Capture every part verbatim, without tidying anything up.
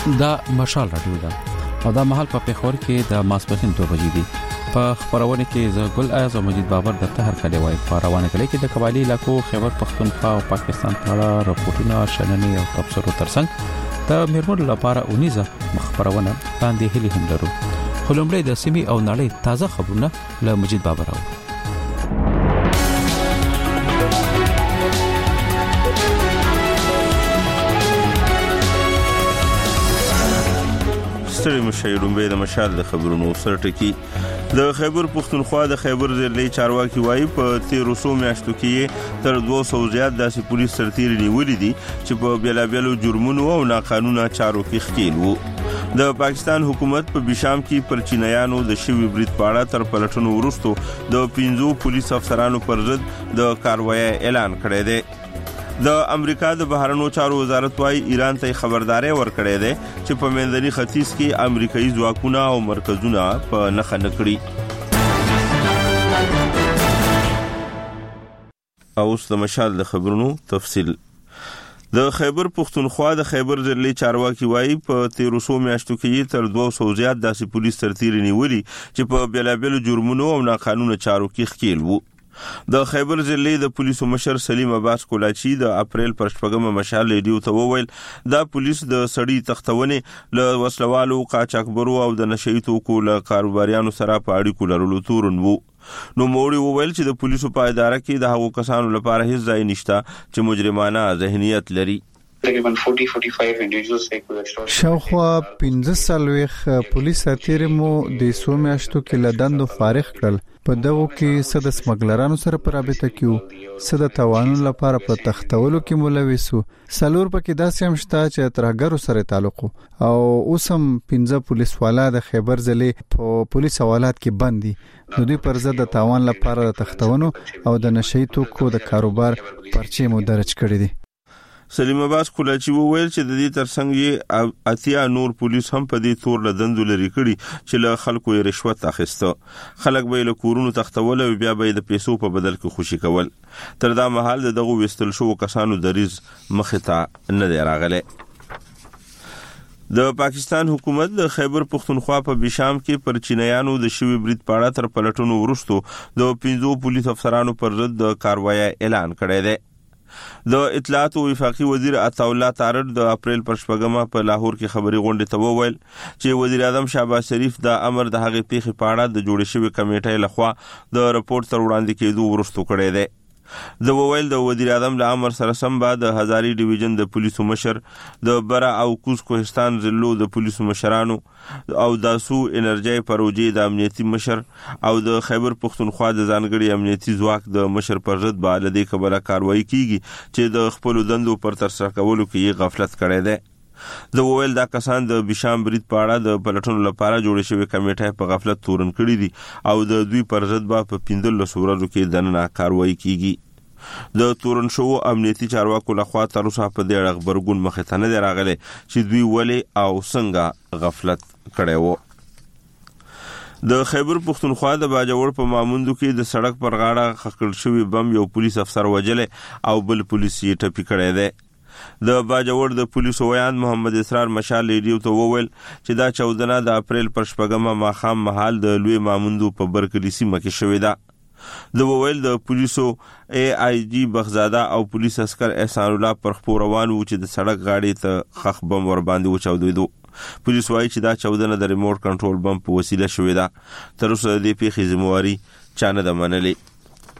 دا مشال رادیو ده او دا محل په پیښور کې د ماسپښین دوه بجې دي. په خبرونه کې زه ګل ایاز او مجید بابر د تهر کلی وای په روانه کلی کې د قبایلی علاقو خیبر پختونخوا او پاکستان په اړه راپورټونه شننې او تبصرو ترڅنګ د میرمنو لپاره اونیزه مخبرونه باندې هلي هم لرو. خلومړی د سیمې او نړۍ تازه خبرونه له مجید بابر او ستړي مشایرون به د مشال د خبرونو سره ټکی. د خیبر پختونخوا د خیبر ضلعي چارواکي وایي په تیرو سو میاشتو کې تر دوه سوه زیات داسې پولیس سرتیري نیولې دي چې په بیلابیلو جرمونو او ناقانونه چارو کې ښکیل وو. د پاکستان حکومت په بشام کې پر چینایانو د شوی برید پاړه تر پلټونو وروسته د پنځو پولیس افسرانو پر ضد د کاروایی اعلان کړی دی. د امریکا د بهرنیو چارو وزارت وايي ایران ته خبرداري ورکړې ده چې په منځني ختیځ کې امریکایي ځواکونه او مرکزونه په نښه نکړي. اوس د مشال د خبرونو تفصیل. د خیبر پختونخوا د خیبر ضلعي چارواکي وايي په تیرو سو میاشتو کې تر دوه سوه زیات داسې پولیس سرتیري نیولي چې په بیلابیلو جرمونو او ناقانونه چارو کې ښکیل وو. د خیبر ضلعي د پولیسو مشر سلیم عباس کولاچی د اپریل پر شپږمه مشال ریډیو ته وویل دا پولیس د سړی تختونې له وسلوالو قاچاقبرو او د نشئی توکو له کاروباریانو سره په اړیکو لرلو تورن وو. نو موري وویل چې د پولیسو په اداره کې د هغو کسانو لپاره هیڅ ځای نشته چې مجرمانه ذهنیت لري. شاوخوا پنځه سالويخ پولیس سرتیري مو د سو میاشتو کې لدندو فارغ کړل. په دغه کې صد سمګلرانو سره په رابطه کې صد توانون لپاره په تختولو کې ملوثو. سلور پکې داسې هم شته چې ترګرو سره تعلق او اوسم پنځه پولیس والا د خیبر ضلع په پولیس حوالات کې بندي. نو دوی پر ضد د توان لپاره د تختونو او د نشئی توکو د کاروبار پرچې مو درج کړی دي. سلیم عباس کولاچی وویل چې د دې ترڅنګ یې اتیا نور پولیس هم په دې تور لدندو لري کړي چې له خلکو یې رشوت اخیسته. خلک به له کورونو تختول او بیا به د پیسو په بدل کې خوشي کول. تر دا مهال دغه وستل شو کسانو دریز مخه ته نه دی راغلی. د پاکستان حکومت د خیبر پختونخوا په بشام کې پر چینایانو د شوی برید پاړه تر پلټونو وروسته د پنځو پولیس افسرانو پر ضد د کاروایی اعلان کړی دی. د اطلاعات او وفاقي وزیر عطاالله تارړ د اپریل پر شپږمه په لاهور کې خبري غونډه ته وویل چې وزیر اعظم شهباز شریف د امر د هغې پیښې په اړه د جوړې شوی کمیټې لخوا د رپورت تر وړاندې کېدو وروسته کړی دی. د وویل د وزیر اعظم له امر سره سم بعد د هزاري ډیویژن د پولیسو مشر د برا او کوز کوهستان ضلعو د پولیسو مشرانو او داسو انرژي پروژې د امنیتي مشر او د خیبر پختونخوا د ځانګړي امنیتي ځواک د مشر پر ضد به له دې کبله کاروایی کیږي چې د خپل دندو پر تر سره کولو کې غفلت کړی دی. د وویل دا کسان د بشام برید پاړه د پلټونو لپاره جوړې شوی کمیټه په غفلت تورن کړی دي او د دوی پر ضد به په پندل سورزو کې دننه کاروایی کیږي. د تورن شو امنیتي چارواکو لخوا تر اوسه په دې اړه خبرګون مخه ته نه راغلي چې دوی ولې او څنګه غفلت کړي وو. د خیبر پختونخوا د باجوړ په ماموندو کې د سړک پر غاړه خکړ شوی بم یو پولیس افسر وجلې او بل پولیس یې ټپي کړی دی. د باجوړ د پولیسو ویان محمد اسرار مشال ریډیو ته وویل چې دا چودنه د اپریل پر شپږمه ماښام مهال د لوی ماموندو په برکلي سیمه کې شوې ده. د وویل د پولیسو ای آی جی بغزاده او پولیس اسکر احسان الله پر خپل روان وو چې د سړک غاړې ته خخ بم ور باندې وچاودېدو. پولیس وايي چې دا چودنه د ریموټ کنټرول بم په وسیله شوې ده. تر اوسه د دې پیښې ذمہواری چا نه ده منلې.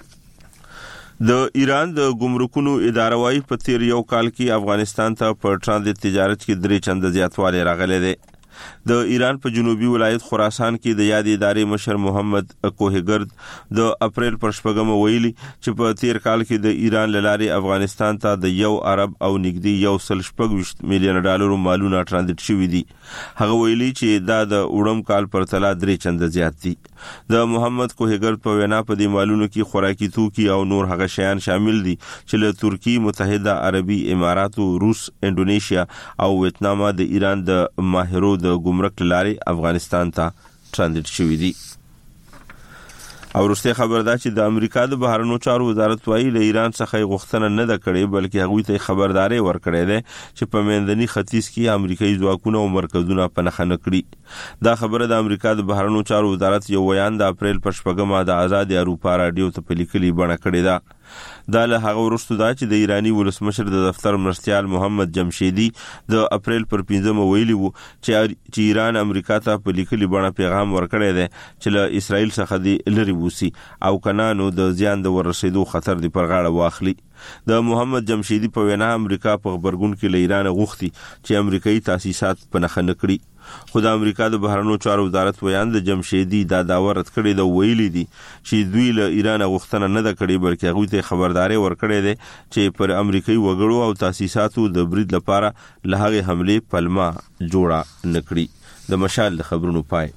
د ایران د ګمرکونو اداره وايي په تیر یو کال کې افغانستان ته په ترانزیت تجارت کې درې چنده زیاتوالی راغلی دی. د ایران په جنوبي ولایت خراسان کې د یاد ادارې مشر محمد کوهګرد د اپریل پر شپږمه ویلي چې په تیر کال کې د ایران لارې افغانستان ته د یو ارب او نږدې یو سل شپږ میلیون ډالرو مالونه ترانزیت شوي دي. هغه ویلي چې دا د وړم کال پر تله درې چنده زیات دي. د محمد کوهګرد په وینا په دې مالونو کې خوراکي توکي او نور هغه شیان شامل دي چې له ترکی، متحده عربي اماراتو، روس، انډونیشیا او ویتنام د ایران د ماهرو د ګمرک لارې افغانستان ته ترانزیت شوي دي. او وروسته خبر ده چې د امریکا د بهرنیو چارو وزارت وايي له ایران څخه غوښتنه نه ده کړې بلکې هغه ته خبرداري ورکړې ده چې په میندني ختیځ کې امریکایي ځواکونه او مرکزونه پناه نه کړي. دا خبره د امریکا د بهرنیو چارو وزارت یو بیان د اپریل پر شپږمه د آزاد اروپا رادیو ته په لیکلي بڼه کړی ده. دا له هغه وروسته دا چې د ایرانی ولسمشر د دفتر مرستیال محمد جمشیدی د اپریل پر پنځمه ویلي وو چې ایران امریکا ته په لیکلي بڼه پیغام ورکړی دی چې له اسرائیل څخه دی لري ووسی او کنانو د زیان د ورسېدو خطر دی پر غاړه واخلي. د محمد جمشیدی په وینا امریکا په خبرګون کې له ایران غوښتي چې امریکایي تاسیسات پناه نه کړي. خو د امریکا د بهرنیو چارو وزارت ویان د جمشیدی دا داوا رد کړی د ویلي دي چې دوی له ایران غوښتنه نه ده کړې بلکې هغه ته خبرداري ورکړې ده چې پر امریکایي وګړو او تاسیساتو د برید لپاره له هغه حمله پلمه جوړه نکړي. د مشال د خبرونو پای.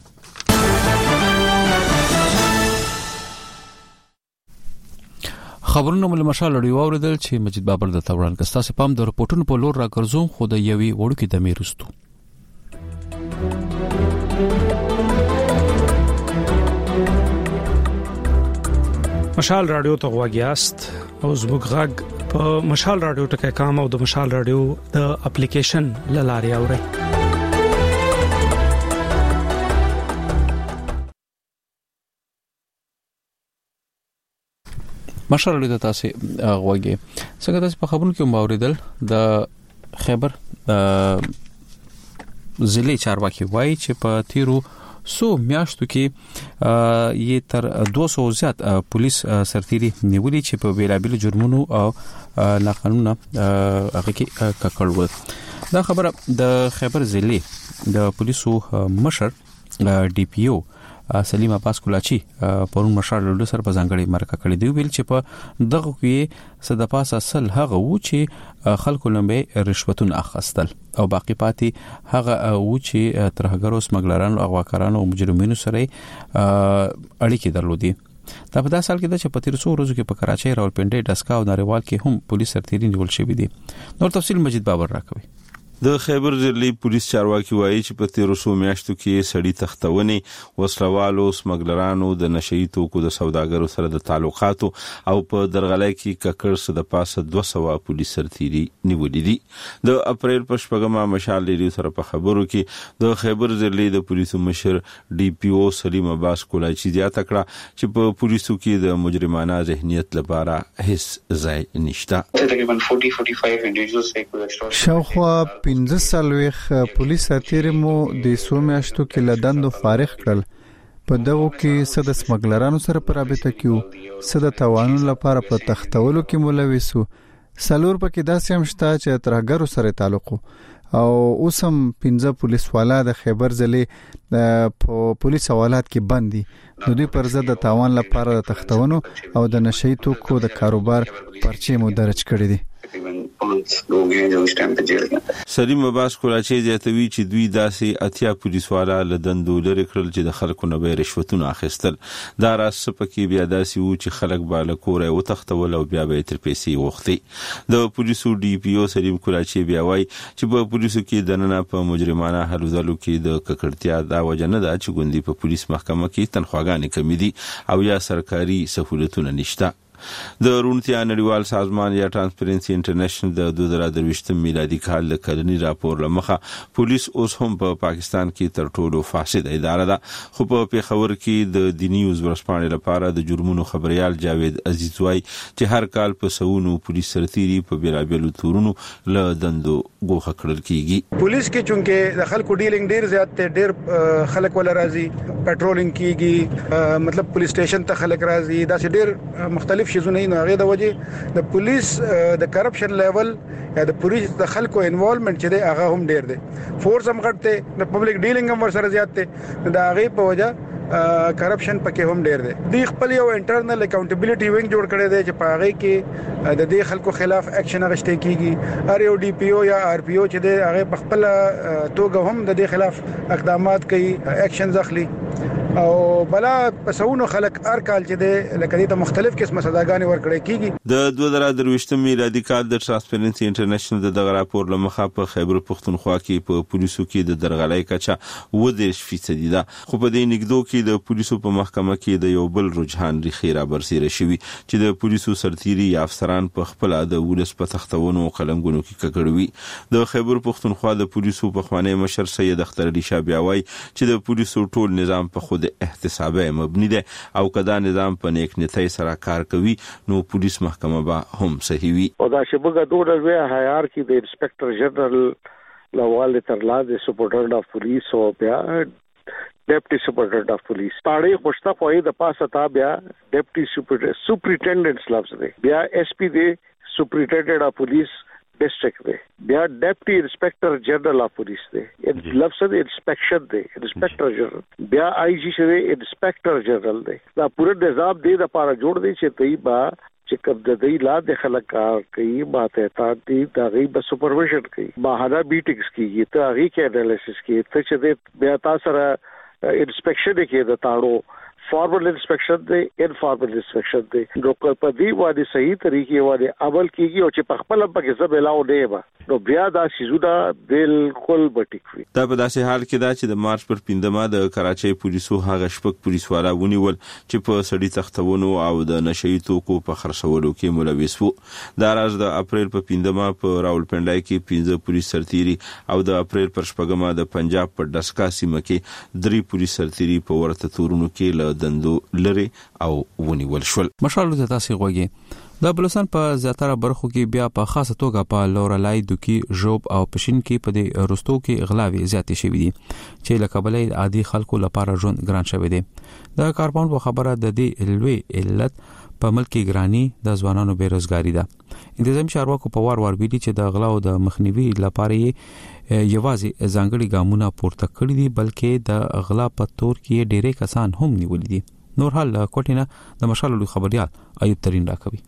خبرونه مل مشال لري اوریدل چې مجید بابر د توران کستا سپام د رپورټونو په لور راګرځوم خو د یوي وړوکی د میرستو مشال رادیو ته غواګیاست او زموږ غږ په مشال رادیو ټکي کام او د مشال رادیو د اپلیکیشن لاري اوري. مشال رادیو ته تاسو غواګي څنګه تاسو په خبرونو کې موریدل د خیبر ضلع چارواکي وایي چې په تیرو سو میاشتو کې یې تر دوه سوه زیات پولیس سرتیري نیولي چې په بیلابیل جرمونو او ناقانونه هغه کې ککړ و. دا خبره د خیبر ضلع د پولیسو مشر ډي پی او سلیم عباس کولاچی پرون مشال له سر په ځانګړي مرکه کړی دی ویل چې په دغه کې صدپاس اصل هغه و چې خلکو لمبه رشوتونه اخستل او باقی پاتې هغه و چې ترهګرو سمګلرانو او واکرانو او مجرمینو سره اړیکې درلودي. دا په داسې حال کې چې په تیر څو ورځو کې په کراچۍ راولپنډي ډسکا او ناریوال کې هم پولیس سرتیري نیول شوی دي. نور تفصیل مجید بابر راکوي. د خیبر ضلع پولیس چارواکي وایي چې په تیر څو میاشتو کې سړی تختونې وسلوالو سمګلرانو د نشئی توکو د سوداګرو سره د تعلقاتو او په درغلۍ کې ککړ څه د پاسه دوه سوه پولیس سرتیري نیولې دي. د اپریل په شپږمه مشال لري سره په خبرو کې د خیبر ضلع د پولیسو مشر ډي پی او سلیم عباس کولاچی زیاته کړه چې په پولیسو کې د مجرمانه ذهنیت لپاره هیڅ ځای نشته. تقریبا forty forty-five individuals شاوخوا پنځه سلويخ پولیس سرتیري مو د سومیاشتو کې لدندو فارغ کړل. په دغه کې صد سمګلرانو سره پر رابطه کیو صد توانون لپاره په تختولو کې ملوثو سلور پکې داسې هم شته چې ترهګرو سره تعلق او اوسم پنځه پولیس والا د خیبر ضلع په پولیس حوالات کې بندي د دوی پر ضد د تاوان لپاره د تختونو او د نشئی توکو د کاروبار پرچې مو درج کړی دي. سلیم عباس کولاچی زیاتوي چې دوی داسې اتیا پولیس والا لدندو لري کړل چې د خلکو نه به رشوتونه اخیستل. دا راس پکې بیا داسې وو چې خلک بالا کوره او تختول او بیا به تر پیسې وختي. د پولیسو ډي پی او سلیم کولاچی بیا وایي چې په پولیسو کې دننه په مجرمانه هلو ځلو کې د ککړتیا دا وجه نه ده چې ګوندي په پولیس محکمه کې تنخواګانې کمې دي او یا سرکاري سہولتونه نشته. د روڼتیا نړیوال سازمان یا ترانسپیرنسي انټرنیشنل د دوه زره درویشت میلادي کال د کلنی راپور لمخه پولیس اوس هم په پاکستان کې تر ټولو فاسد اداره ده. خو په پیښور کې د دی نیوز ورسپانې لپاره د جرمونو خبريال جاوید عزیز وای چې هر کال په سونو پولیس سرتیري په بیلابیلو تورونو له دندو ګوښه کړل کیږي. پولیس کې چونکه د خلکو ډیلینګ ډیر زیات ته ډیر خلک ول راځي پټرولینګ کیږي مطلب پولیس سټیشن ته خلک راځي دا ډیر مختلف شیزونه نه هغه د وجه د پولیس د کرپشن لیول یا د پولیس د خلکو انوالومنت چې دی هغه هم ډیر دی. فورس هم غټ د پبلک ډیلینګ هم ورسره زیات دی د هغه په وجه کرپشن پکې هم ډیر دی. د خپل یو انټرنل اکاونټیبিলিټي وینګ جوړ کړی دی چې په هغه کې د دې خلکو خلاف اکشن اخیستل کیږي. ار یو ډي پی او یا ار پی او چې دی هغه په خپل توګه هم د دې خلاف اقدامات کوي اکشنز اخلي. او بلا پسونو خلک هر کال چې د لکه د مختلف قسمه سزاګانې ورکړې کیږي. د دوه زره درویشتم میلادي کال د ترانسپیرنسي انټرنیشنل د دغه راپور لمخه په خیبر پختونخوا کې په پولیسو کې د درغلۍ کچه و دېرش فیصد ده، خو په دې نګدو کې د پولیسو په محکمه کې د یو بل رجحان ریخي را برسېره شوی چې د پولیسو سرتیري یا افسران په خپل د ولس په تختونو قلمګونو کې ککړوي. د خیبر پختونخوا د پولیسو په خوانی مشر سید اختر علي شاه بیاوي چې د پولیسو ټول نظام په خود احتسابه مبني ده او کدا نظام په نیک نیتۍ سره کار کوي نو پولیس محکمه به هم صحیح وي. او دا شبګه دوه ډول هيار کې د انسپکټر جنرال لواله تر لاندې سپورټر اف پولیس او بیا ډیپټي سپورټر اف پولیس پاړې خوشتا کوی د پاسه تا بیا ډیپټي سپرینټنډنټس لفظ دی، بیا ایس پی دی سپرینټنډنټ اف پولیس ډیسټریکټ دی، بیا ډیپټي انسپکټر جنرال اف پولیس دی، لفظ دی انسپیکشن دی انسپکټر جنرال، بیا آی جی شوی انسپکټر جنرال دی. دا پوره نظام دی د لپاره جوړ دی چې دوی با چې کوم د دې لا د خلک کار کوي ماته تا دي دا غي به سپرویژن کوي باهدا میټینګز کیږي ته غي کې انالیسس کوي ته چې بیا تاسو سره انسپیکشن کې د تاړو فارمل انسپیکشن دی انفارمل انسپیکشن دی نو په دې باندې صحیح طریقې باندې عمل کیږي او چې په خپل په کې زب علاوه دی به نو بیا دا سيزونه بالکل بټیکوي. دا په داسې حال کې دا چې د مارچ پر پنځمه د کراچۍ پولیسو هغه شپږ پولیسوال ونیول چې په سړی تختونو او د نشئی توکو په خرڅولو کې ملوث وو. دا راز د اپریل په پنځمه په راولپنډای کې پنځه پولیس سرتیري او د اپریل پر شپږمه د پنجاب په ډسکا سیمه کې درې پولیس سرتیري په ورته تورونو کې له دندو لري او ونیول شول. مشال د تاسو غوږی د بلوچستان په زیاتره برخو کې بیا په خاصه توګه په لورلای دوکي ژوب او پښین کې په دې رستو کې اغلاوي زیاتې شوې دي چې له کبلې عادي خلکو لپاره ژوند ګران شوی دی. د کارپاوند په خبره د دې لوی علت په ملک کې ګرانی د ځوانانو بیروزګاری ده. انتظامی چارواکو په وار وار ویلي چې د غلاو د مخنیوي لپاره یوازې ځانګړي ګامونه پورته کړی دي بلکې د غلا په تور کې ډېرې کسان هم نیولې دي. نور حال کوټینه د مشال لوی خبريال ایوب ترين راکوي.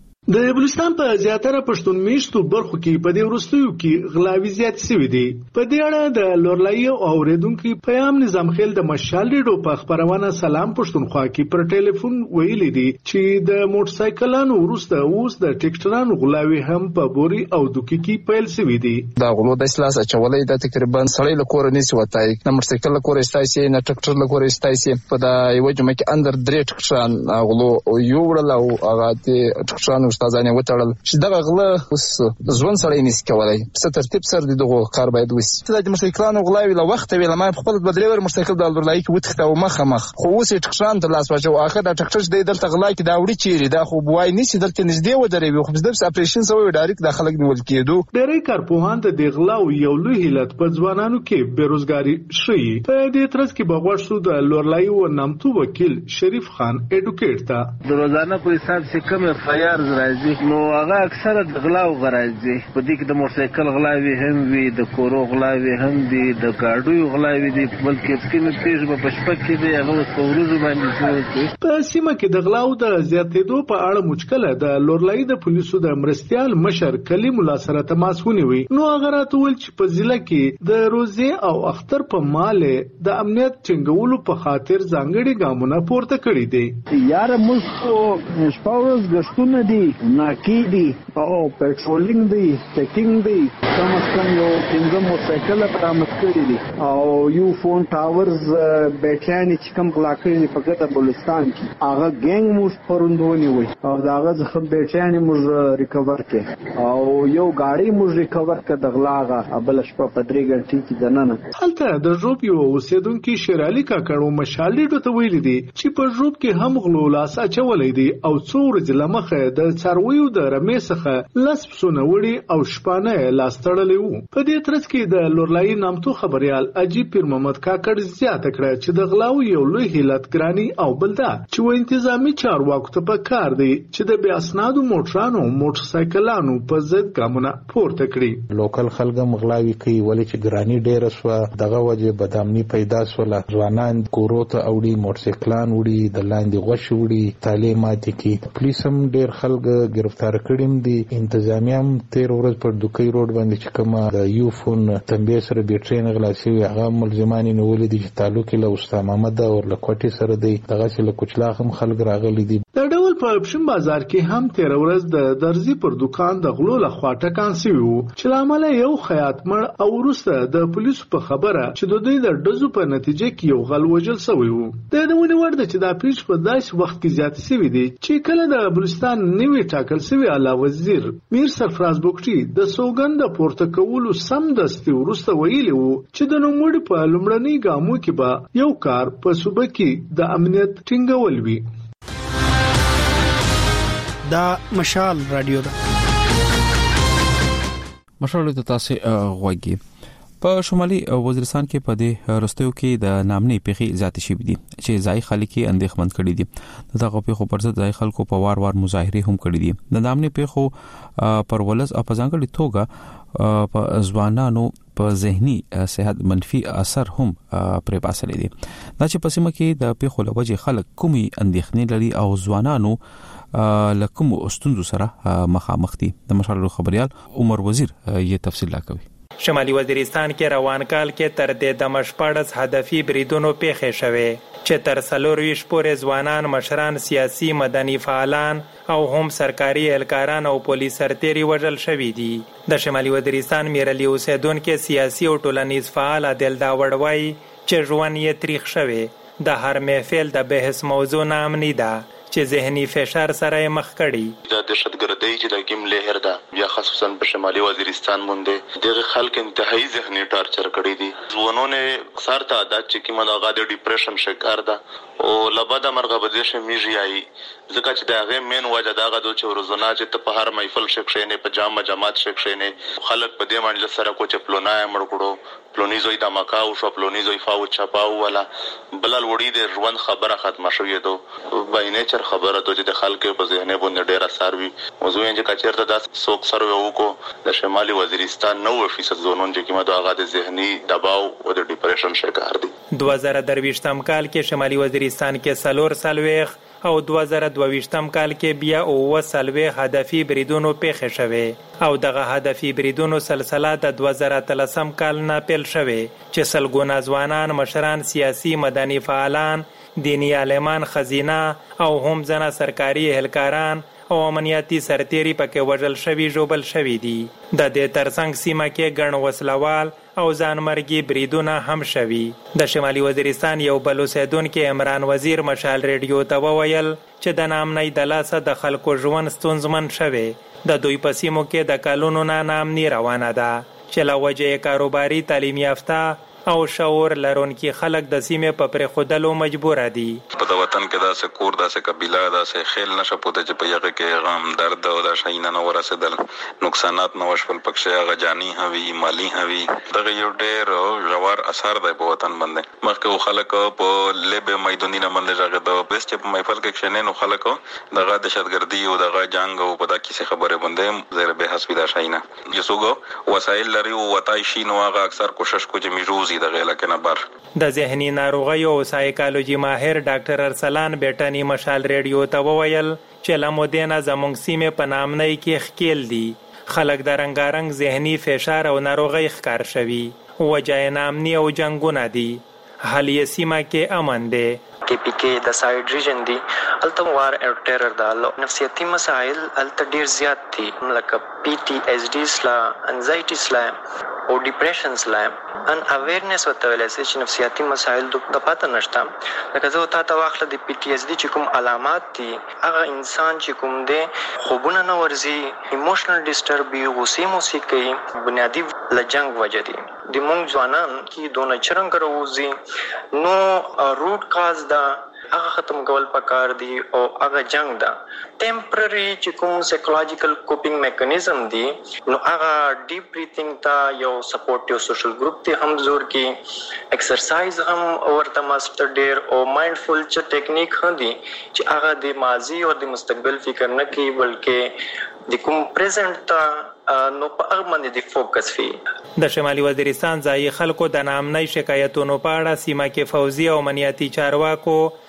د بلوچستان په زیاتره پښتون میشتو برخو کې په دې ورستیو کې غلاوي زیات شوي دي. په دې اړه د لورلای او اوریدونکو پیغام نظام خیل د مشال ډیډو په خبرونه سلام پښتونخوا کې پر ټلیفون ویلي دي چې د موټر سایکلانو ورسته اوس د ټیکټرانو غلاوي هم په بوري او دوکي کې پیل شوي دي. دا غلو د اسلاس چولې د تقریبا سړی له کور نه سوتای د موټر سایکل له کور استایسي نه ټیکټر له کور استایسي په دا یو جمع کې اندر درې ټیکټران غلو یو ورل او هغه ټیکټرانو استادانه وټړل چې دغه غله اوس ځوان سره یې نس کولای په ترتیب سره دغه کار باید وسی. د موټرسایکلانو غلاوي له وخت ویل ما خپل بدلیور موټرسایکل د لورلای کې وتخته او مخه مخ خو اوس ټکشان ته لاس واچو اخر د ټکټر د دلته غلا کې دا وړي چیرې دا خو بوای نسی دلته نږدې ودرې خو د اپریشن سوی ډایرکټ د خلک نیول کېدو. ډېرې کارپوهان د غلاو یو لوی علت په ځوانانو کې بیروزګاری شي. په دې ترڅ کې بغوښ شو د لورلای او نامتو وکیل شریف خان اډوکیټ تا د روزانه په حساب چې کوم فایرز راځي نو هغه اکثره د غلاو غراځي. په دې کې د موټرسایکل غلاوي هم وي د کورو غلاوي هم دي د گاډیو غلاوي دي بلکې سکینه پیژ په پښپک کې دی هغه په ورځو باندې شوی. په سیمه کې د غلاو د زیاتېدو په اړه مشکله د لورلای د پولیسو د مرستيال مشر کلیم الله سره تماس ونیوي. نو هغه راټول چې په ضلع کې د روزي او اختر په مال د امنیت ټینګولو په خاطر ځانګړي ګامونه پورته کړی دي. یار موږ په شپاورز غشتونه دي ناکی دي او پټرولینګ دی چیکینګ دی کم از کم یو څنګه موټرسایکل په امسکري دي او یو فون ټاورز بیٹریانی چې کوم غلا کړی په ګټه بلوچستان کې هغه ګنګ موږ پروندونی وي او داغه ځخه بیٹریانی موږ ریکور کړ او یو گاډي موږ ریکور کړ د غلاغه بل شپه په درې غنټې کې دننه. هلته د ژوب یو اوسیدونکو شیرالي کاکړو مشالې ډوته ویل دي چې په ژوب کې هم غلو لاس اچولې دي او څو ورځې لمخه د څارویو د رمې څخه لاس پسونه وړي او شپانه لاس تړلې وو. په دې ترڅ کې د لورلای نامتو خبريال عجیب پیر محمد کاکړ زیاته کړه چې د غلاو یو لوی حالت ګرانی او بلدا چې و انتظامی چارواکو ته په کار دی چې د بیا اسنادو موټرانو موټرسایکلانو په ضد ګامونه پورته کړي. لوکل خلک مغلاوي کوي ولې چې ګرانی ډېر شو دغه وجه بدامنی پیدا شوله ځوانان کورو ته اوړي موټرسایکلان وړي د لاندې غوښ وړي تعلیمات کې پولیس هم ډېر خلک گرفتار کړیم دي. انتظامیه هم تیر ورځ پر دوکۍ روډ باندې چې کومه د یو فون تنبیه سره بیټرین غلا شوی هغه ملزمان نیولې دي چې تعلق له استاد محمد او لکوټي سره دی. دغه چې له کوچلا هم خلک راغلي دي. د ډول په اپشن بازار کې هم تیر ورځ د درزي پر دکان د غلو له خوا ټکان شوی وو چې لامل یو خیاط مړ او وروسته د پولیسو په خبره چې د دوی د ډزو په نتیجه کې یو غل وژل شوی وو. د نمونه ورده چې دا پیښ په داسې وخت کې زیات شوی دی چې کله د بلوچستان نوی ټاکل شوی اعلی وزیر میر سرفراز بوکټي د سوګند پورته کولو سم دستي وروسته ویلي وو چې د نوموړي په لومړني ګامو کې به یو کار په صوبه کې د امنیت ټینګول وي. دا مشال رادیو ده. مشال د تاسو غوږی په شمالي وزیرستان کې په دې رستو کې د نامنې پیخي ذاتي شي دي چې ځای خلکو اندېښمن کړي دي. دغه پیخو پر ضد ځای خلکو په وار وار مظاهره هم کړي دي. د نامنې پیخو پر ولز او په ځانګړي توګه په ځوانانو په ذهني صحت منفي اثر هم پر باسلې دي. دا چې په سیمه کې د پیخو لوجه خلک کومي اندېښنې لري او ځوانانو لکم استندو سره مخامخ دي. د مشال خبريال عمر وزیر یې تفصیل راکوي. شمالي وزیرستان کې روان کال کې تر دې د مشپړس هدفي بریدونو پیښې شوه چې تر څلورویش پورې ځوانان مشران سیاسي مدني فعالان او هم سرکاري اهلکاران او پولیس سرتيري وژل شوي دي. د شمالي وزیرستان میرلی اوسیدونکو سیاسي او ټولنیز فعال عادل داوړ وایي چې ژوند یې تاریخ شوه. د هر محفل د بحث موضوع نامنی ده چې ذهني فشار سره مخ کړي. د دهشتګردۍ چې د ګیم لهر ده یا خصوصا په شمالي وزیرستان باندې دغه خلک انتهایی ذهني ټارچر کړي دي. ځوانونه اکثر تعداد چې کومه دغه د ډیپریشن شکار ده او لبدا مرغه بده میږي ای ځکه چې دغه مین وجه دغه د چورزونه چې په هر محفل شکشنه په جامه جماعت شکشنه خلک په دې باندې سره کو چې پلونای مړ کړو پلونی زوی د مکاو شو پلونی زوی فاو چپاو ولا بلل وړي د ژوند خبره ختمه شوې ده. بای نیچر خبره ته چې د خلکو په ذهن باندې ډیر اثر وي. موضوع یې چې کچېرته د سوک سره وو کو د شمالي وزیرستان نو فیصد زونون چې کیمه دغه د ذهني دباو او د ډیپریشن شکار دي. دوه زره درویشتم کال کې شمالي وزیرستان کې سلور سلويخ او دوه زره دویشتم کال کې بیا او سلوي هدفي بریدونو پیښې شوه او دغه هدفي بریدونو سلسله د دوه زره تلسم کال نه پیل شوه چې سلګونه ځوانان مشران سیاسي مدني فعالان دینی عالمان خزینه او هم ځنه سرکاري اهلکاران او امنیتي سرتيري پکې وژل شوي جوبل شوي دي. د دې ترڅنګ سیمه کې ګڼ وسلوال او ځانمرګي بریدونه هم شوي. د شمالي وزیرستان یو بل اوسیدونکو عمران وزیر مشال ریډیو ته وویل چې د نامنۍ د لاسه د خلکو ژوند ستونزمن شوی. د دوی په سیمو کې د کلونو نه نامنۍ روانه ده چې له وجې کاروباري تعلیم یافته او شعور لرونکي خلک د سیمې په پرې خودلو مجبور دي. په د وطن کې داسې کور داسې قبيله داسې خیل نشه پوته چې په یغه کې غم درد او د شاینه نو ورسېدل نقصانات نو وشول پکې هغه جانی هوي مالی هوي دغه یو ډېر ژور اثر دی په وطن باندې. مخکې خلک په لبه میدانونو باندې ځای د بیس چې په محفل کې کښنه نو خلک دغه دهشتګردي او دغه جنگ او په دغه څه خبره باندې زیر به حسب د شاینه یسوګو وسایل لري او وتای شي نو هغه اکثر کوشش کوي چې میروز د ذهني ناروغیو او سایکالوجي ماهر ډاکټر ارسلان بیٹانی مشال ریډیو ته وویل چې لمودینه زموږ سیمه په نامنۍ کې خکېل دي. خلک د رنگارنګ ذهني فشار او ناروغي ښکار شوي. وجای نامني او جنگونه دي. حال یې سیمه کې امن دی. کې پی کې د ساید ریجن دی الته وار او ټیرر د نفسیاتي مسائل الته ډیر زیات دي لکه پی ټی ایس ډی سلا انزایټی سلا او ډیپریشن سلا ان اویرنس وته ولې چې نفسیاتي مسائل د پاتې نشته. لکه زه ته تا واخله د پی ټی ایس ډی چې کوم علامات دي هغه انسان چې کوم دی خوبونه نه ورزي ایموشنل ډیسټرب وي غوسه موسیقي بنیادی لجنګ وجه دي. د مونږ ځوانان کې دونه چرنګ راوځي نو روټ کاز دا هغه ختم کول پکار دي او هغه جنگ دا ټمپرری چې کوم سایکولوژیکل کوپینګ میکانیزم دي نو هغه ډیپ بریثینګ تا یو سپورټیو سوشل ګروپ ته هم زور کی ایکسرسایز هم ورته ماستر ډیر او مایندفول چې ټیکنیک هندي چې هغه د ماضی او د مستقبل فکر نه کوي بلکې د کوم پریزنټ تا نو په هغه باندې د فوکس وي. د شمالي وزیرستان ځای خلکو د نامنۍ شکایتونو په اړه سیمه کې فوزي او امنیتي چارواکو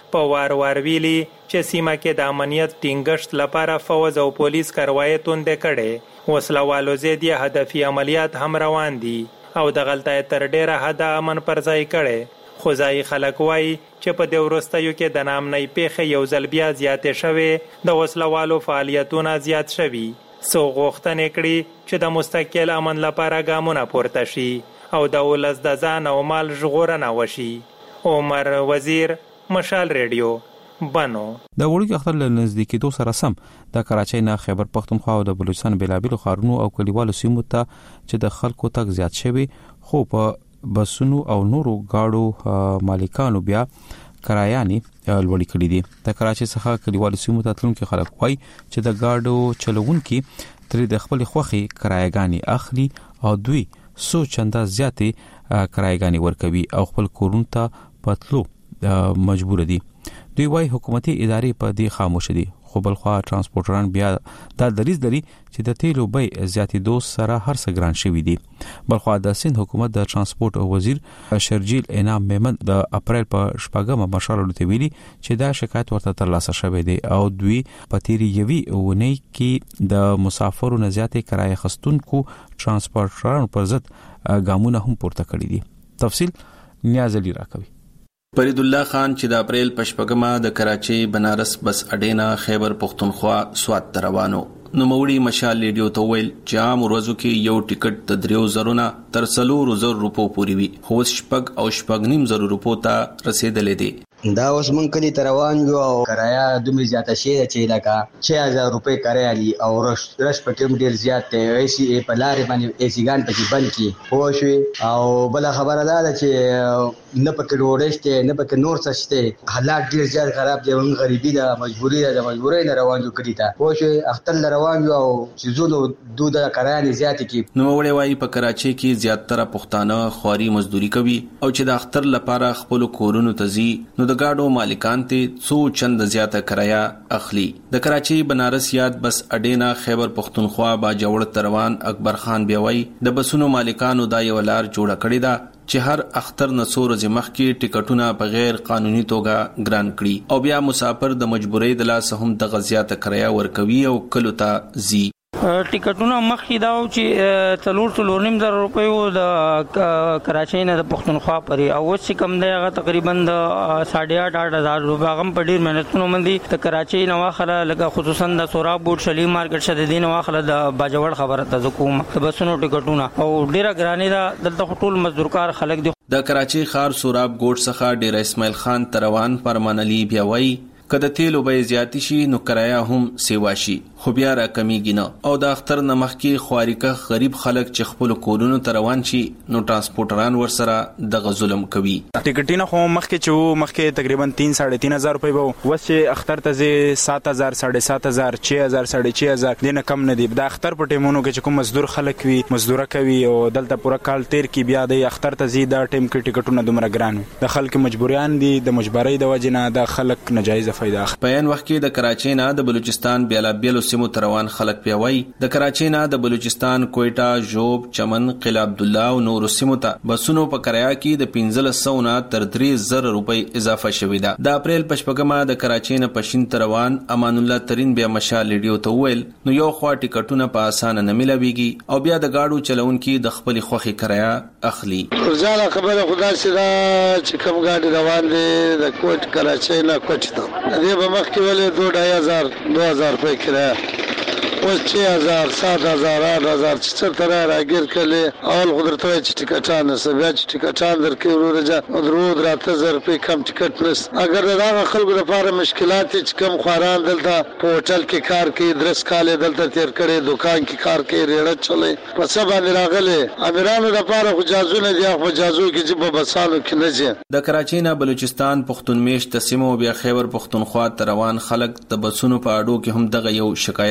په وار وار ویلي چې سیمه کې د امنیت ټینګښت لپاره فوج او پولیس کاروایی توندې کړي. وسلوالو ضد هدفي عملیات هم روان دي او د غلطۍ تر ډیره حد امن پر ځای کړي. خو ځای خلک وایي چې په دې وروستیو کې د ناامنۍ پیښې یو ځل بیا زیاتې شوې، د وسلوالو فعالیتونه زیات شوي. څو غوښتنې کړي چې د مستقل امن لپاره ګامونه پورته شي او د ولس د ځان او مال ژغورنه وشي. عمر وزیر، مشال ریډیو، بنو. د وړوکي اختر له نزدیکېدو سره سم د کراچۍ نه خیبر پښتونخوا او د بلوچستان بېلابېلو ښارونو او کلیوالو سیمو ته چې د خلکو تګ زیات شوی، خو په بسونو او نورو گاډو مالکانو بیا کرایانې لوړې کړې دي. د کراچۍ څخه کلیوالو سیمو ته تلونکي خلک وایي چې د گاډو چلوونکي ترې د خپل خوښې کرایګانې اخلي او دوی څو چنده زیاتې کرایګانې ورکوي او خپل کورونو ته پتلو مجبور دي. دوی وایي حکومتي ادارې په دې خاموش دي، خو بلخوا ترانسپورټران بیا دا دریځ لري چې د تیلو بیې زیاتېدو سره هر څه ګران شوي دي. بلخوا د سند حکومت د ترانسپورټ وزیر شرجیل انعام میمن د اپریل په شپږمه مشوره ته ویلي چې دا شکایت ورته ترلاسه شوی دی او دوی په تیری یوي اونۍ کې د مسافرو نه زیاتې کرایه خستونکو ترانسپورټرانو پر ضد ګامونه هم پورته کړي دي. تفصیل نیاز علی راکوي. فرید الله خان چې د اپریل په شپږمه د کراچۍ بنارس بس اډې نه خیبر پښتونخوا سوات ته روانو، نو موړي مشال ریډیو ته ویل چې عام ورځو کې یو ټیکټ د دریو زرونه تر څلورو زرو روپو پورې وي، خو شپږ او شپږ نیم زرو روپو ته رسیدلې دي. دا اوس مونږ کلی ته روان یو او کرایه دومره زیاته شي چې لکه شش هزار روپۍ کرایه لي او رش رش پکې ډیر زیات دی. ایسی په لارې باندې ایسی ګان پکې بند کی خو شوي او بل خبره ده چې نه پکې ډوډۍ شته نه پکې نور څه شته، حالات ډیر زیات خراب دي. موږ غریبي ده، مجبوري ده، د مجبورۍ نه روان یو کلی ته خو شوي اختر روان یو او چې زونو دوه د کرایه زیاتې کی. نو وړي وايي په کراچۍ کې زیاتره پښتانه خواري مزدوري کوي او چې د اختر لپاره خپل کورونو ته ځي نو د گاډو مالکان ته څو چند زیاته کرایه اخلي. د کراچۍ بنارس یاد بس اډینا خیبر پښتونخوا با جوړ تروان اکبر خان بیاوي د بسونو مالکانو دا یو لار جوړه کړی دا چې هر اختر نصور زمخ کې ټیکټونه په غیر قانوني توګه ګران کړي او بیا مسافر د مجبورۍ د لاس هم د غزيات کرایه ورکوي او کلو ته زی. ټیکټونه مخکې دا چې څلور څلور نیم زره روپۍ وو د کراچۍ نه د پښتونخوا پرې، او اوس چې کم دی هغه تقریبا د ساڑھے آٹھ آٹھ هزار روپۍ. هغه په ډېر محنتونو باندې د کراچۍ نه واخله، لکه خصوصا د سوراب بوټ شلی مارکیټ شه د دې نه واخله د باجوړ خبره ته کوم د بسونو ټیکټونه او ډېره ګرانې ده. دلته ټول مزدورکار خلک دي. د کراچۍ ښار سوراب ګوټ څخه ډیر اسماعیل خان تروان فرمان علي بیا وایي کله تیلو به زیاتی شي نو کرایه هم سیوا شي، خو بیا را کمیږي نه. او د اختر نمخ کې خواریکه غریب خلک چې خپل کورونو ته روان شي نو ترانسپورټران ورسره د ظلم کوي. ټیکټینه خو مخکې چې مخکې تقریبا تین ساڑھے تین هزار روپۍ وو، وس چې اختر ته زی سات هزار ساڑھے سات هزار چھ هزار ساڑھے چھ هزار دینه کم نه دی. د اختر په ټیمونو کې چې کوم مزدور خلک وي مزدوره کوي او دلته پوره کال تیر کې بیا د اختر ته زی د ټیم کې ټیکټونه دومره ګران وي. د خلک مجبوریان دي، د مجبورۍ د وجې نه د خلک ناجایز فائدہ اخلي. په ان وخت کې د کراچۍ نه د بلوچستان بیلا بیلو سیمو تروان خلک پیوي د کراچۍ نه د بلوچستان کوئټه جوب چمن قلعه عبد الله او نور سیمو ته بسونو په کرایه کې د پنځه سو نه تر درې زره روپۍ اضافه شوې ده. د اپریل په شپږمه د کراچۍ نه پښین تروان امان الله ترين بیا مشال ریډیو ته ویل نو یو خوا ټیکټونه په اسانه نه ملويږي او بیا د گاډو چلونکي د خپل خوخي کرایه اخلي. ځاله خبره خدا سره چې کوم گاډي روان دي د کوټ کراچۍ نه کوټ ته دې به مخ کې ولې دو ډای هزار دو هزار روپۍ کرایه اوس چھ هزار سات هزار آٹھ هزار چې تر راګیر کړي اول قدرت وای چې ټیکټان نه بیا چې ټیکټان درکې ورورجا درود راته زر روپۍ کم ټیکټ نس. اگر دا خلکو لپاره مشکلات چې کم خواران دلته په هوټل کې کار کوي درس کاله دلته تیر کړي دکان کې کار کوي ریړه چلے په سبا راغله امیرانو لپاره خو جازونه دي خو جازو کې چې په بسانو کې نه ځي. د کراچۍ نه بلوچستان پښتون میشت سیمو بیا خیبر پښتونخوا تروان خلک د بسونو په اډو کې هم دغه یو شکایت کوي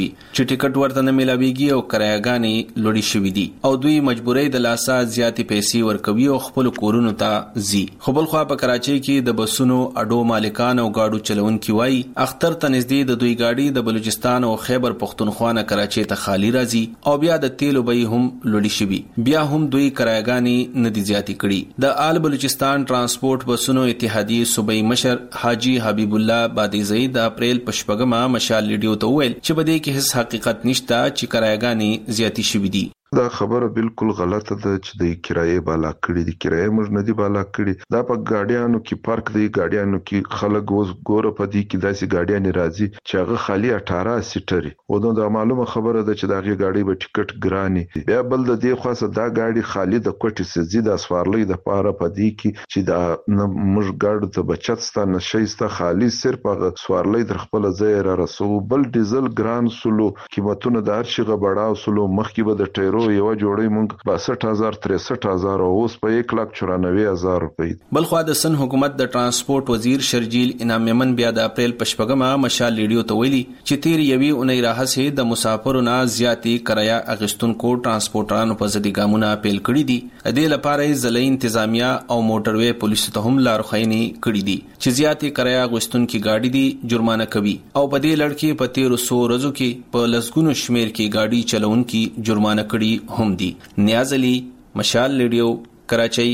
چې ټیکټ ورته نه ملاويږي او کرایه‌ګانې لوړې شوې دي او دوی مجبورۍ د لاسه زیاتې پیسې ورکوي او خپل کورونو ته ځي. خو بل خوا په کراچۍ کې د بسونو اډو مالکان او گاډو چلونکي وایي اختر ته نږدې د دوی گاډي د بلوچستان او خیبر پختونخوا نه کراچۍ ته خالی راځي او بیا د تیلو بیې هم لوړې شوي. بیا هم دوی کرایه‌ګانې نه دي زیاتې کړي. د آل بلوچستان ترانسپورت بسونو اتحادیې صوبایي مشر حاجی حبیب الله بادیزئی د اپریل په شپږمه مشال ریډیو ته وویل چې بده کې هیڅ حقیقت نشته چې کرایه‌ګانې زیاتې شوي دي. دا خبره بالکل غلطه ده چې د کرایې بالا کړي دي. کرایې موږ نه دي بالا کړي. دا په گاډیانو کې پارک دی. ګاډیانو کې خلک اوس ګوره په دې کې داسې ګاډیان راځي چې هغه خالی اټھارہ سیټري او دا معلومه خبره ده چې دا غي ګاډي به ټیکټ ګراني. بیا بل د دې خاصه دا ګاډي خالی د کوټي سزي د اسوارلې د پاره په دې کې چې دا موږ ګاډو ته بچت ستانه شيسته خالی صرف هغه سوارلې در خپل ځای را رسو. بل ډیزل ګران سلو قیمتونه د هر شي غبړاو سلو مخکې به د ټیرو یو جوړې مونږ باسط هزار تریسټ هزار او اوس په یک لک چورانوي هزار روپۍ. بل خو د سن حکومت د ترانسپورت وزیر شرجیل انعام یمن بیا د اپریل په شپږمه مشال ریډیو ته ویلي چې تیر یوي اونۍ راهسې د مسافرو نه زیاتې کرایه اغستونکو ترانسپورټرانو په ضد ګامونه اپیل کړي دي. د دې لپاره ځلې انتظامیه او موټروي پولیسو ته هم لارښوونې کړې دي چې زیاتې کرایه اغستونکو گاډي دي جرمانه کوي او په دې لړ کې په تیر سو ورځو کې په لسګونو شمیر کې گاډي چلونکي جرمانه کړي هم دي. نیاز علی، مشال ریډیو، کراچۍ.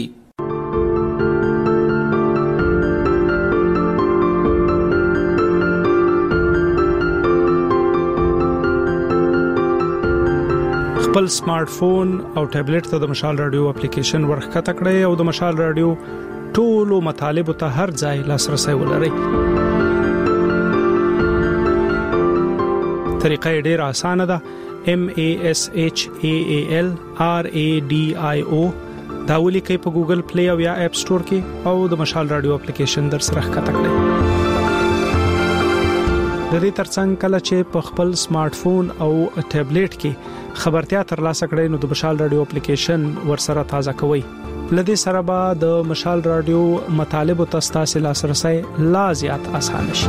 خپل سمارټ فون او ټابلیټ ته د مشال رادیو اپلیکیشن ورخته کړئ او د مشال رادیو ټولو مطالب ته هر ځای لاسرسي ولرئ. طریقه ډېره اسانه ده. M A S H A A L R A D I O دا ولیکئ په ګوګل پلی او یا اپ سٹور کې او د مشال رادیو اپلیکیشن در سره ښکته کړئ. د دې ترڅنګ کله چې په خپل سمارټ فون او ټابلیټ کې خبرتیا ترلاسه کړئ نو د مشال رادیو اپلیکیشن ورسره تازه کوئ. لدې سره به د مشال رادیو مطالب او تاسو لاسرسي لا زیات اسانه شي.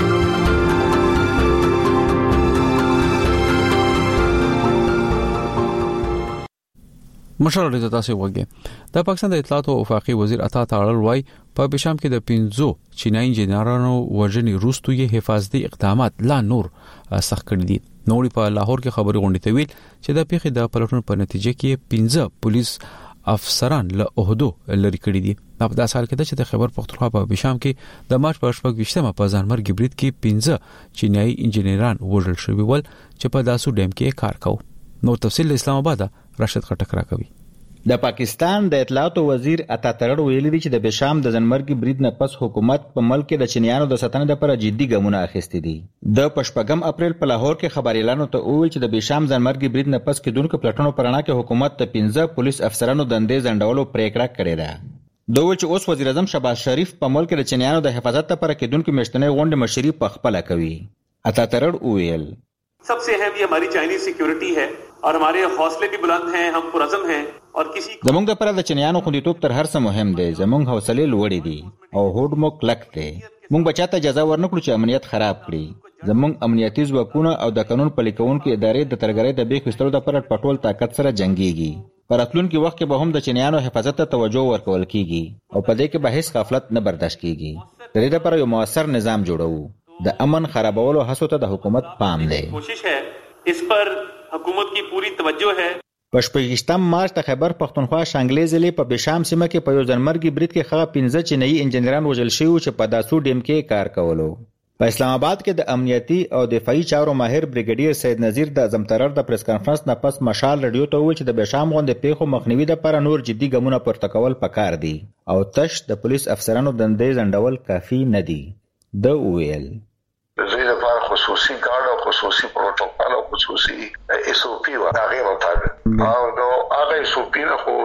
مشال رضا تاسو وګورئ. د پاکستان د اطلاعات او وفاقي وزیر عطا تعال وای په بشام کې د پنځو چینایي انجنیرانو وژنې وروسته یې حفاظتي اقدامات لا نور سخت کړي دي. نوړي په لاهور کې خبري غونډه ته ویل چې د پیښې د پلټنو په نتیجه کې پنځه پولیس افسران له عہدو لري کړي دي. په داسې حال کې چې د خیبر پختونخوا په بشام کې د مارچ په شپږ په ځانمرګ برید کې پنځه چینایي انجنیران وژل شوي ول چې په داسو ډیم کې کار کوي. نو تفصیل اسلام آباد راشد خټک را کوي. د پاکستان د اطلاعات وزیر عطا ترړ ویلي دی چې د بشام د ځنمرګي برید نه پس حکومت په ملک د چینیانو د ساتنې لپاره جدي ګامونه اخیستي دي. د پښپغم اپریل په لاهور کې خبري اعلان ته ویل چې د بشام ځنمرګي برید نه پس کېدونکو پلټنو پرانا کې حکومت ته پنځه پولیس افسرانو دندې ځنډولو پریکړه کړې ده. دوی چې اوس وزیر اعظم شهباز شریف په ملک د چینیانو د حفاظت لپاره کېدونکو میاشتنۍ غونډې مشري په خپل کوي. عطا ترړ ویل सबसे अहम ये हमारी चाइनीज सिक्योरिटी है और हमारे हौसले भी बुलंद हैं, हम पुरअज़म हैं और किसी زمونږ لپاره د چینیانو خوندیتوب تر هر څه مهم دی. زمونږ حوصله لوړې دي او هوډ مو کلک دی. مونږ بچاته اجازه ورنکړو چې امنیت خراب کړي. زمونږ امنیتي ځواکونه او د قانون پلي کوونکو ادارې د ترګرۍ د بیخ وستلو لپاره په ټول طاقت سره جنگيږي. په راتلونکي وخت کې به هم د چینیانو حفاظت ته توجه ورکول کیږي او په دې کې به هیڅ غفلت نه برداشت کیږي. د دې لپاره یو موثر نظام جوړو. د امن خرابولو هڅو ته د حکومت پام دی. کوشش ہے اس پر حکومت کی پوری توجہ ہے. په شپږم مارچ د خیبر پختونخوا شانګلې ضلع په بشام سیمه کې په یو ځنمرګي برید کې خغه پنځه چینایي انجنیران وژل شوي چې په داسو ډیم کې کار کولو. په اسلام آباد کې د امنیتي او دفاعي چارو ماهر بریګیډیر سید نذیر د اعظم ترور د پریس کانفرنس نه پس مشال رادیو ته ویل چې د بشام غونډې پیښو مخنیوي لپاره نور جدي ګامونه پورته کول پکار دي او تش د پولیس افسرانو دندې ځنډول کافي نه دي. د ویل زه د لپاره خصوصي کارت او خصوصي پروتوکول او خصوصي اس او پی و هغه مطابق او نو هغه اس او پی نه خو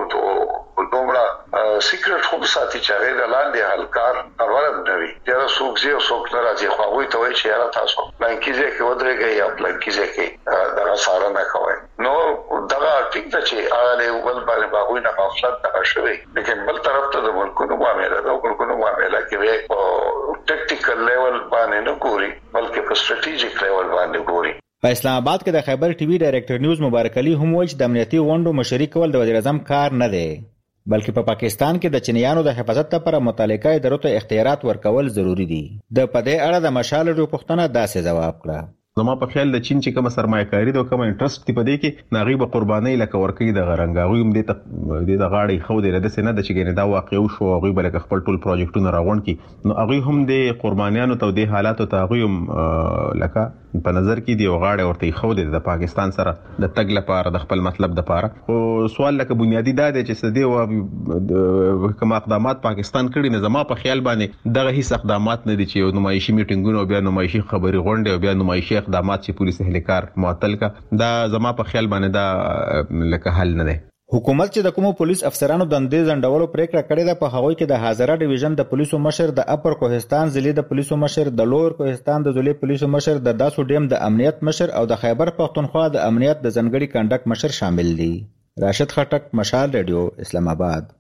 دومره سیکرټ خو ساتي چې هغه د لاندې حلقار اورم نوي دا څوک زی او څوک ناراضي خو وي ته وي چې یاره تاسو لانکیزه کې ودرېږي یا لانکیزه کې دا ساره نه کوي. نو دا ټیک ده چې هغه ول باندې باغوي نه غفلت نه شوي. لیکن بل طرف ته د ملکونو معاملې ده او ملکونو معاملې کې وي ټیکټیکل لیول باندې نه ګوري بلکې په سټریټیجیک لیول باندې ګوري. په اسلام آباد کې د خیبر ټي وي ډایریکټر نیوز مبارک علي هم وایي چې د امنیتي غونډو مشري کول د وزیر اعظم کار نه دی، بلکې په پا پاکستان کې د چینیانو د حفاظت لپاره متعلقه ادارو ته اختیارات ورکول ضروری دي. د پدې اړه د مشال ریډیو پښتنه داسې جواب کړه: زما په خیال د چین چې کوم سرمایه‌کاري د کوم انټرست دی په دې کې ناغي به قرباني لکه ورکې د غرنګاوي هم دې ته د غاړې خو دې رده سینه د چې دا واقع شو هغه بل خپل ټول پروجیکټونه راغون کی نو هغه هم د قربانیانو ته د حالاتو ته هغه هم لکه په نظر کې دی غاړه ورته خو دې د پاکستان سره د تګ لپاره د خپل مطلب لپاره. خو سوال لکه بنیادی دا دی چې سدي او کوم اقدامات پاکستان کړي نه زما په خیال باندې دغه هیڅ اقدامات نه دي چې نمایشي میټینګونه او بیا نمایشي خبري غونډه او بیا نمایشي اقدامات چې پولیس اهلکار معطل کا دا زما په خیال باندې دا لکه حل نه دی. حکومت چې د کومو پولیس افسرانو د اندې ځنډولو پریکړه کړې ده په هغوی کې د حاضره ډیویژن د پولیسو مشر، د اپر کوهستان ضلع د پولیسو مشر، د لوور کوهستان د ضلع پولیسو مشر، د داسو ډیم د امنیت مشر او د خیبر پختونخوا د امنیت د ځنګړي کنډک مشر شامل دي. راشد خټک، مشال ریډیو، اسلام آباد.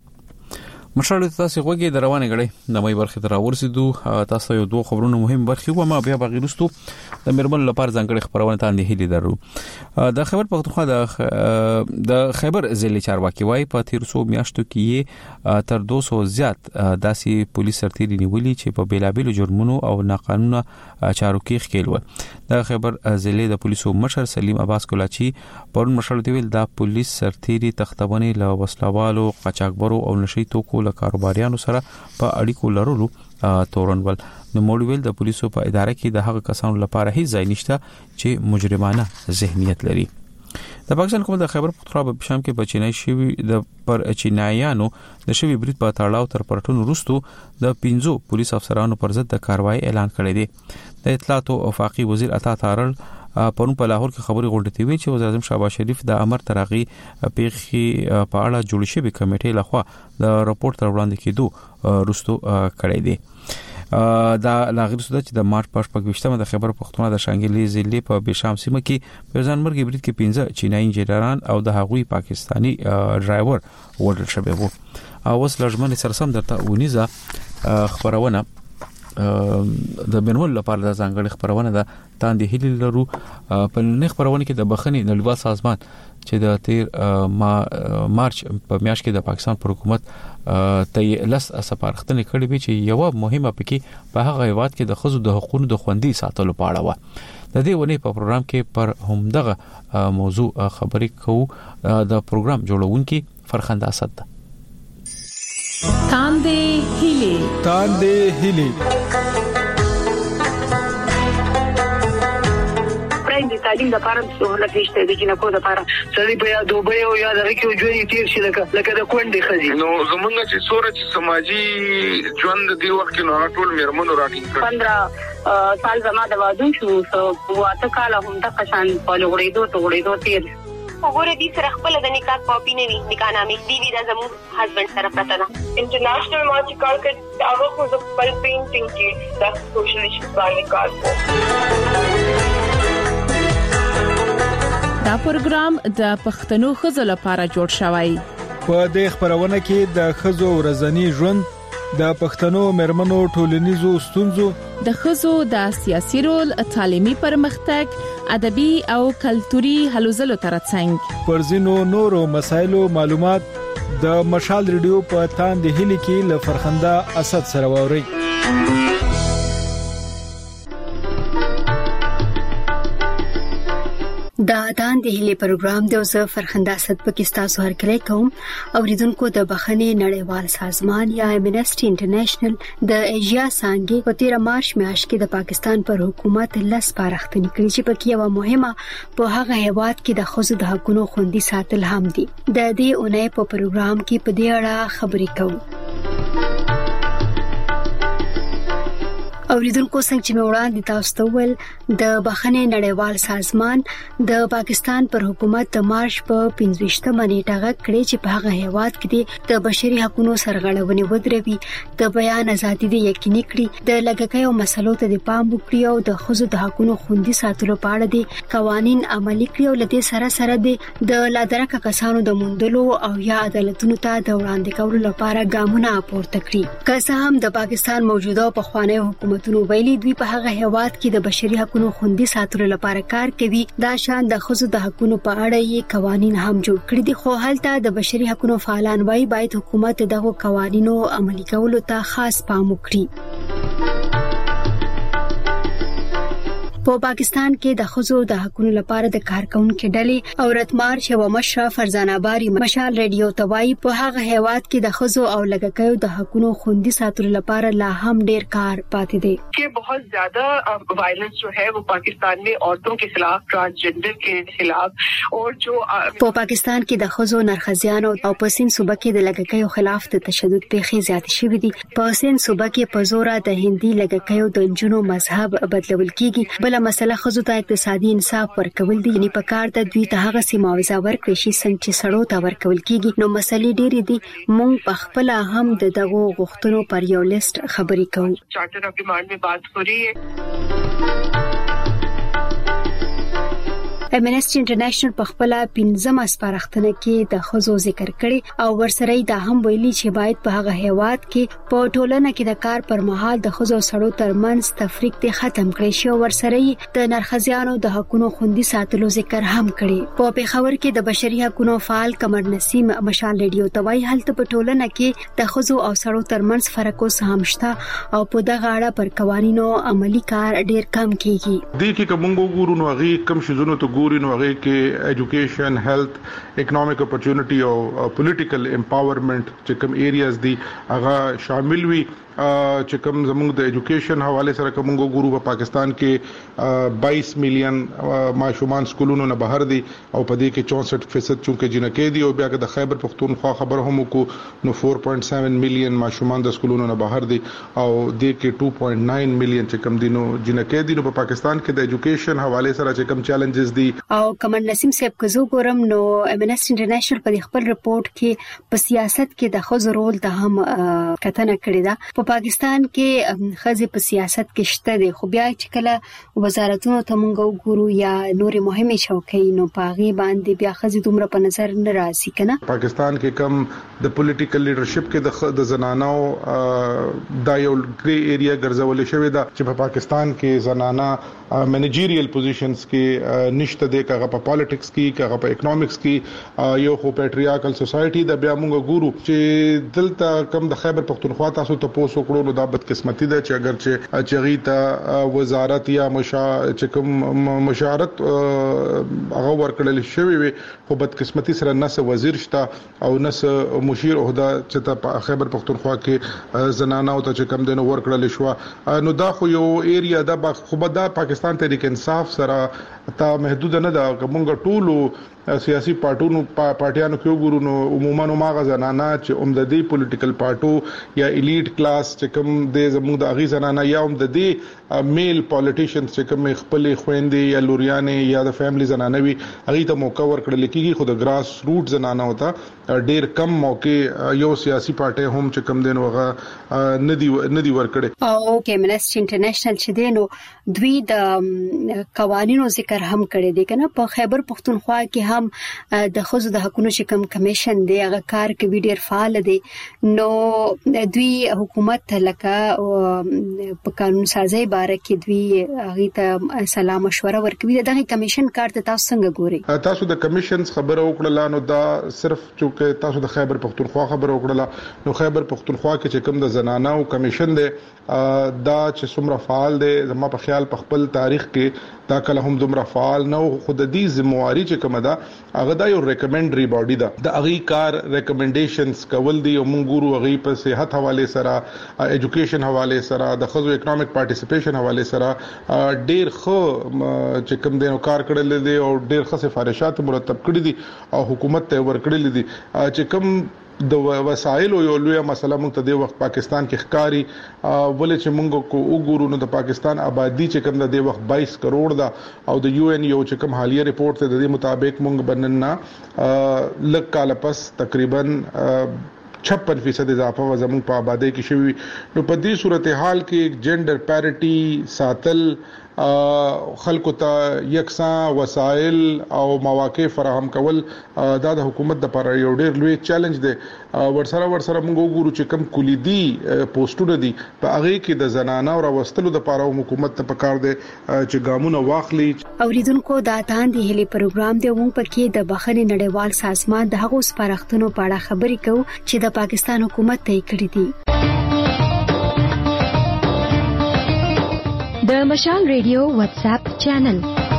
مشال تاسو غوږی د روانه غړي د مې برخه تر ورسېدو. تاسو یو دوه خبرونه مهم برخه و ما بیا بغیرستو د مرمن لپاره ځانګړي خبرونه تاندې هلي درو. د خیبر پختونخوا د د خیبر ضلع چارواکي وای په تیر څو میاشتو کې تر دوه سوه زیات داسي پولیس سرتیري نیولي چې په بیلابیلو جرمونو او ناقانونه چارو کې ښکیل و. د خیبر ضلع د پولیسو مشر سلیم عباس کولاچی پرون مشال دی ویل دا پولیس سرتیري تختبنې له وسلوالو، قاچاقبرو او نشي توکو له کاروباریانو سره په اړیکو لرلو تورنول. نو موډویل د پولیسو په اداره کې د هغه کسانو لپاره هیڅ ځای نشته چې مجرمانه ذهنیت لري. د پاکستان حکومت د خیبر پختونخوا په شام کې په چینای شوی د پر چینایانو د شوی برید په تړاو تر پرټونو وروستو د پنځو پولیس افسرانو پر ضد د کاروایی اعلان کړی دی. د اطلاعات او وفاقي وزیر عطا تارل پرون په لاهور کې خبري غونډه وی چې وزیر اعظم شهباز شریف د امر ترغي پیخي په اړه جوړ شوی کمیټې لخوا د راپورټ تر وړاندې کېدو وروستو کړی دی. دا لاغیر سودا چې د مارچ په شپږمه د خیبر پختونخوا د شانګلي ضلع په بشام سیمه کې په ځانمرګي برید کې پنځه چینایي انجینران او د هغوی پاکستانی ډرایور وډل شوی وو. او اوس لږمن سرسم درته ونیزه خبرونه د بنول لپاره د ځانګړي خبرونه د تاندې هلي لرو. په نه خبرونه کې د بخښنې نړیوال سازمان چې د تیر مارچ په میاشت کې د پاکستان پر حکومت ته لس سپارښتنې کړې وي چې یو مهمه پکې په هغه هیواد کې د خزو د حقوقو د خوندي ساتلو په اړه و. د دې ونې په پروګرام کې پر همدغه موضوع خبرې کوو. د پروګرام جوړونکي فرخنده اسد ده. تاندې هلي تاندې هلي د تعلیم د لپاره سہولت نشته د جنکو د لپاره سړي په یاد دوبه او یاد راکې ژوند تیر شي لکه لکه د کونډې خزي. نو زمونږ چې سورج سماجی ژوند دی وخت کې نو ټول میرمنو راټینګ کړ. پندرہ سال زما د وادو شو او اته کال هم د قشان په لوړېدو ته وړېدو تیر وګوره دې سره خپل د نکاح کاپی نه وی نکاح نامې دی وی د زمو هسبند سره پته ده. انټرنیشنل مارچ کار کړ هغه خو د خپل پینټینګ کې د سوشل ایشوز باندې کار کوي. دا پروګرام د پښتنو خزو لپاره جوړ شوی. په دې خبرونه کې د خزو ورځنی ژوند، د پښتنو مرمنو ټولنیزو ستونزو، د خزو د سیاسي رول، تعلیمي پرمختګ، ادبي او کلتوري هلو ځلو ترڅنګ پر ځینو نورو مسایلو معلومات د مشال ریډیو په تاندې هلي کې ل فرخنده اسد سره ووري. دا تاندې هلي پروګرام د اوسه فرخنده اسد پاکستان سره کلی کوم اوریدونکو د بخښنې نړیوال سازمان یا امنسټي انټرنیشنل د ایشیا څنګه په تیر مارچ میاشت کې د پاکستان پر حکومت لس سپارښتنې کړې چې پکې یو مهمه په هغه هیواد کې د خزو د حقوقو خوندي ساتل هم دي. د دې اونۍ په پروګرام کې په دې اړه خبرې کوو. اوریدونکو څنګه چې وړاندې تاسو ته ول د بخښنې نړیوال سازمان د پاکستان پر حکومت د مارچ په پنځويشتمه نیټه غکړې چې په هغه هیواد کې د بشري حقوقو سرغړونې ودروي، د بیان ازادي د یقیني کړي، د لګکایو مسلو ته د پام وکړي او د خزو د حقوقو خوندي ساتلو په اړه د قوانين عملي کړي او لدې سره سره د لادرکه کسانو د موندلو او یا عدالتونو ته د وړاندې کولو لپاره ګامونه پورته کړي. که څه هم د پاکستان موجوده په خوانی حکومت هیوادونو ویلي دوی په هغه هیواد کې د بشري حقوقو خوندي ساتلو لپاره کار کوي. دا شان د ښځو د حقوقو په اړه یې قوانين هم جوړ کړي دي، خو هلته د بشري حقوقو فعالان وايي باید حکومت دغه قوانینو عملي کولو ته خاص پام وکړي. په پاکستان کې د ښځو د حقوقو لپاره د کارکونکو ډلې او رتمار شو مشره فرزانه باری مشال ریډیو توای په هغه هیواد کې د ښځو او لګکیو د حقوقو خوندي ساتلو لپاره لا هم ډیر کار پاتې دی कि बहुत ज्यादा वायलेंस जो है वो पाकिस्तान में औरतों के खिलाफ, ट्रांसजेंडर के खिलाफ और जो په पाकिस्तान کې د ښځو نرخزیانو او په سین صوبه کې د لګکیو خلاف د تشدد پیښې زیات شوې دي. په سین صوبه کې په زور د هندي لګکیو د جنونو مذهب بدلول کیږي. بل مسله ښځو ته اقتصادي انصاف ورکول دي، یعنی په کار د دوی ته هغه سیماوزا ورکړي شي څنګه چې سړو ته ورکول کیږي. نو مسلې ډېرې دي، مونږ په خپل هم د دغه غوښتنو پر یو لیست خبرې کوو. चार्टर ऑफ डिमांड में बात हो रही है. امنسټي انټرنیشنل په خپل پنځمه سپارښتنه کې د ښځو ذکر کړي او ورسره دا هم ویلي چې باید په هغه هیواد کې په ټولنه کې د کار پر مهال د ښځو سړو ترمنځ تفریق ته ختم کړي شي. ورسره د نرخزیانو د حقوقو خوندي ساتلو ذکر هم کړي. په پیښور کې د بشري حقوقو فعال قمر نسیم مشال ریډیو توای هلته په ټولنه کې د ښځو او سړو ترمنځ فرق اوس هم شته او په دغه اړه پر قوانینو عملی کار ډیر کم کیږي. د دې کې کومو ګورو نو هغه کم شزونو ته ګوري نو هغه کې ایجوکیشن، هیلث، اکونومیک اپورچونټی او پولیټیکل امپاورمنٹ چې کوم ایریاز دي هغه شامل وي. چې کوم زموږ د ایجوکیشن حواله سره کوم ګورو په پاکستان کې بائیس میلیون ماشومان سکولونو نه بهر دي او په دې کې چونسठ فیصد چونکه جنکې دي او بیا که د خیبر پختونخوا خبر هم کو نو چار پوینټ سات میلیون ماشومان د سکولونو نه بهر دي او دې کې دوه پوینټ نو میلیون چې کوم دي نو جنکې دي. نو په پاکستان کې د ایجوکیشن حواله سره چې کوم چیلنجز دي او کمر نسیم صاحب کزو ګورم نو امنسټي انټرنیشنل په خپل رپورت کې په سیاست کې د ښځو رول ته هم کتنه کړې ده. په پاکستان کې ښځې په سیاست کې شته دي، خو بیا چې کله وزارتونو ته مونږ وګورو یا نورې مهمه چوکۍ نو پاغي باندې بیا ښځې دومره په نظر نه راځي کنه. پاکستان کې کم د پولیټیکل لیډرشپ کې د زنانو دا یو ګری ایریا ګرځول شوی دا چې په پاکستان کې زنانه منیجریل پوزیشنز کې نشته د کغه په پالیټکس کې کغه په اکونومکس کې یو خو پیټریارکل سوسایټي د بیا مونږ ګورو چې دلته کم د خیبر پختونخوا تاسو ته پوسو کړو نو دا بدقسمتي ده چې اگر چې چغی ته وزارت یا مشا چې کوم مشارت هغه ورکړل شوی وي خو بدقسمتي سره نس وزیر شته او نس مشیر عہده چې ته خیبر پختونخوا کې زنانه او ته چې کم دنه ورکړل شو نو دا خو یو ایریا ده خو دا پاکستان تحریک انصاف سره تا محدود نه ده کومګه ټولو سیاسي پارټونو پارټیانو کې وګورو نو عموما نو ماغه زنانه چې عمددي پولیټیکل پارټو یا الیټ کلاس چې کوم د زموږ د اغي زنانه یا عمددي میل پالیټیشنز چې کوم خپل خويندې یا لوريانې یا د فیملی زنانه وي هغه ته موقع ورکړل کېږي خو د ګراس روټ زنانه وته ډېر کم موقع یو سیاسي پارټي هم چې کوم دین وغه ندي ندي ورکړي. او کې امنسټي انټرنیشنل چې دینو دوی د قوانینو ذکر هم کړی دی کنه. په خیبر پختونخوا کې هم د ښځو د حقوقو شکم کمیشن دی هغه کار کوي ډیر فعال دی. نو دوی حکومت لکه په قانون سازي باره کې دوی هغه ته سلام مشوره ورکوي. دغه کمیشن کار ته تاسو څنګه ګوري؟ تاسو د کمیشنز خبره وکړه نو دا صرف چې تاسو د خیبر پختونخوا خبره وکړه نو خیبر پختونخوا کې چې کوم د زنانه او کمیشن دی دا چې څومره فعال دی زما په خیال په خپل تاریخ کې دا کله هم دومره فعال نه خود د دې ذمہواری چې کومه ده هغه دا یو ریکمنډري باډي ده د اغي کار ریکمنډیشنز کول دي او مونږ ګورو اغي په صحت حواله سره ایجوکیشن حواله سره د خزو اکونومیک پارټیسیپیشن حواله سره ډیر خو چې کوم دینو کار کړل دي او ډیر ښه سفارشات مرتب کړي دي او حکومت ته ورکړل دي چې کوم د وسایل یو لوی مسله موږ ته د وخت پاکستان کې ښکاری ولې چې موږ کو وګورو نو د پاکستان آبادی چې کوم د وخت بائیس کروڑ دا او د یو ان یو چې کوم حالیه ریپورت ته د دې مطابق موږ بنننا لک کال پس تقریبا छप्पन फीसद इजाफा व ज़मीन पर आबादी की शुरू। तो पदी सूरत हाल के जेंडर पैरिटी सातल خلکو ته یکساں وسایل او مواقع فراهم کول دا د حکومت د لپاره یو ډیر لوی چیلنج دی. ورسره ورسره موږ وګورو چې کم کلیدي پوسټونه دي په هغه کې د زنانه او راوستلو د لپاره حکومت ته پکار دی چې ګامونه واخلي. اوریدونکو دا تاندې هلي پروګرام دی وو پکې د بخښنې نړیوال سازمان د هغو سپارښتنو په اړه خبرې کوي چې د پاکستان حکومت ته کړې دي. د مشال ریډیو واتس اپ چینل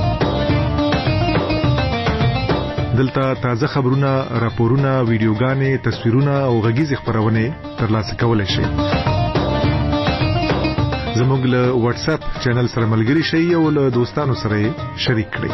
دلته تازه خبرونه، راپورونه، ویډیوګانې، تصویرونه او غږیز خبرونه ترلاسه کولای شئ. زموږ له واتس اپ چینل سره ملګري شئ او له دوستانو سره شریک کړئ.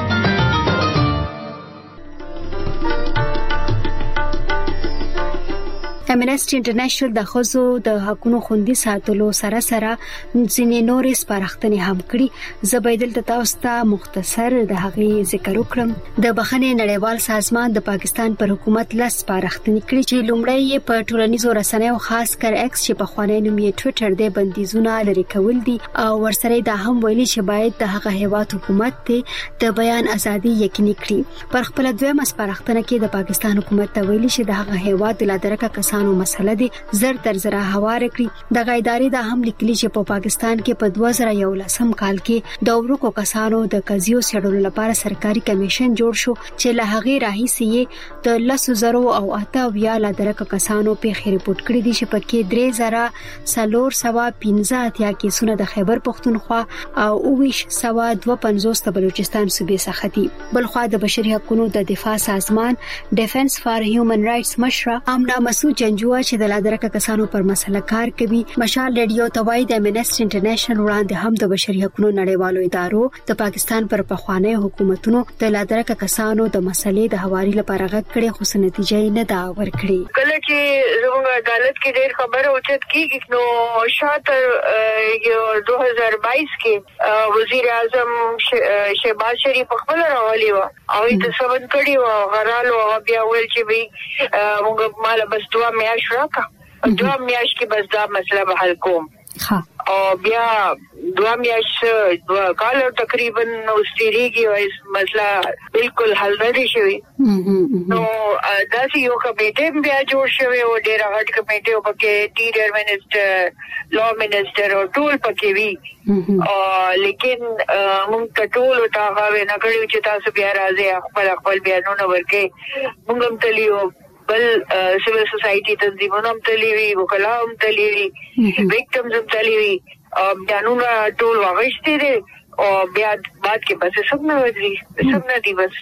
امنسټي انټرنیشنل د خزو د حقوقو خوندي ساتلو سره سره ځینې نورې سپارښتنې هم کړې. زبیدل تاسو ته مختصر د هغې ذکر وکړم. د بخښنې نړیوال سازمان د پاکستان پر حکومت لاس سپارښتنې کړې چې لومړی یې په ټولنیزو رسنیو خاص کر ایکس چې په خوانی نوم یې ټوئیټر دی بندیزونه لري کول دي او ورسره دا هم ویلي چې باید د هغه هیواد حکومت ته د بیان ازادي یقیني کړي. پر خپل دویمه سپارښتنه کې د پاکستان حکومت ته ویلي چې د هغه هیواد د لادرکه کسانو مسله دي زر تر زره هوار کړی. د غیداري د هم لیکلي چې په پاکستان کې په دوه زره یولسم کال کې د ورکو کسانو د قضیو څېړلو لپاره سرکاري کمیشن جوړ شو چې له هغه راهیسې د لسو زرو او اته ویا لادرکه کسانو په خیر رپورټ کړی دي چې پکې درې زره سلور سوا پنځه اتیا کیسونه د خیبر پختونخوا او اوویش سوا دوه پنځوس د بلوچستان صوبې څخه دي. بلخوا د بشري حقوقو د دفاع سازمان ډیفنس فار هیومن رائټس مشره امنا مسعود جنجوا چې د لادرکه کسانو پر مسله کار کوي مشال ریډیو توای د امنسټي انټرنیشنل وړاندې هم د بشري حقوقو نړیوالو ادارو د پاکستان پر پخوانی حکومتونو د لادرکه کسانو د مسلې د حواري لپاره غږ کړي خو نتیجه نه دا ورکړي. کله چې زموږ عدالت کې ډېر خبره اوچت کیږي نو شاته یو دوه هزار بایس کې وزیر اعظم شهباز شریف خپل راولي و او د سبن کړي و غرالو بیا ول چې وی موږ مال بس دوه میاش راکا دوه میاش کې بس دا مسله به حل کوم. ها او بیا دوه میاش دوه کال تقریبا اوستریږي او مسله بالکل حل نه شي. نو دا چې یو کمیټه بیا جوړ شوی او ډېر غټ کمیټه او پکې ټیرر منسټر لا منسټر او ټول پکې وی او لیکن موږ ټول تا غوې نه کړیو چې تاسو بیا راځي خپل خپل بیانونه ورکې موږ هم تلیو بل سیویل سوسایټي تنظیمونه هم تلیوي وکلا هم تلیوي ویکټمز هم تلیوي بیانونه ټول واغشتي دي او بیا بعد کې بس سب نه ودري سب نه دی بس.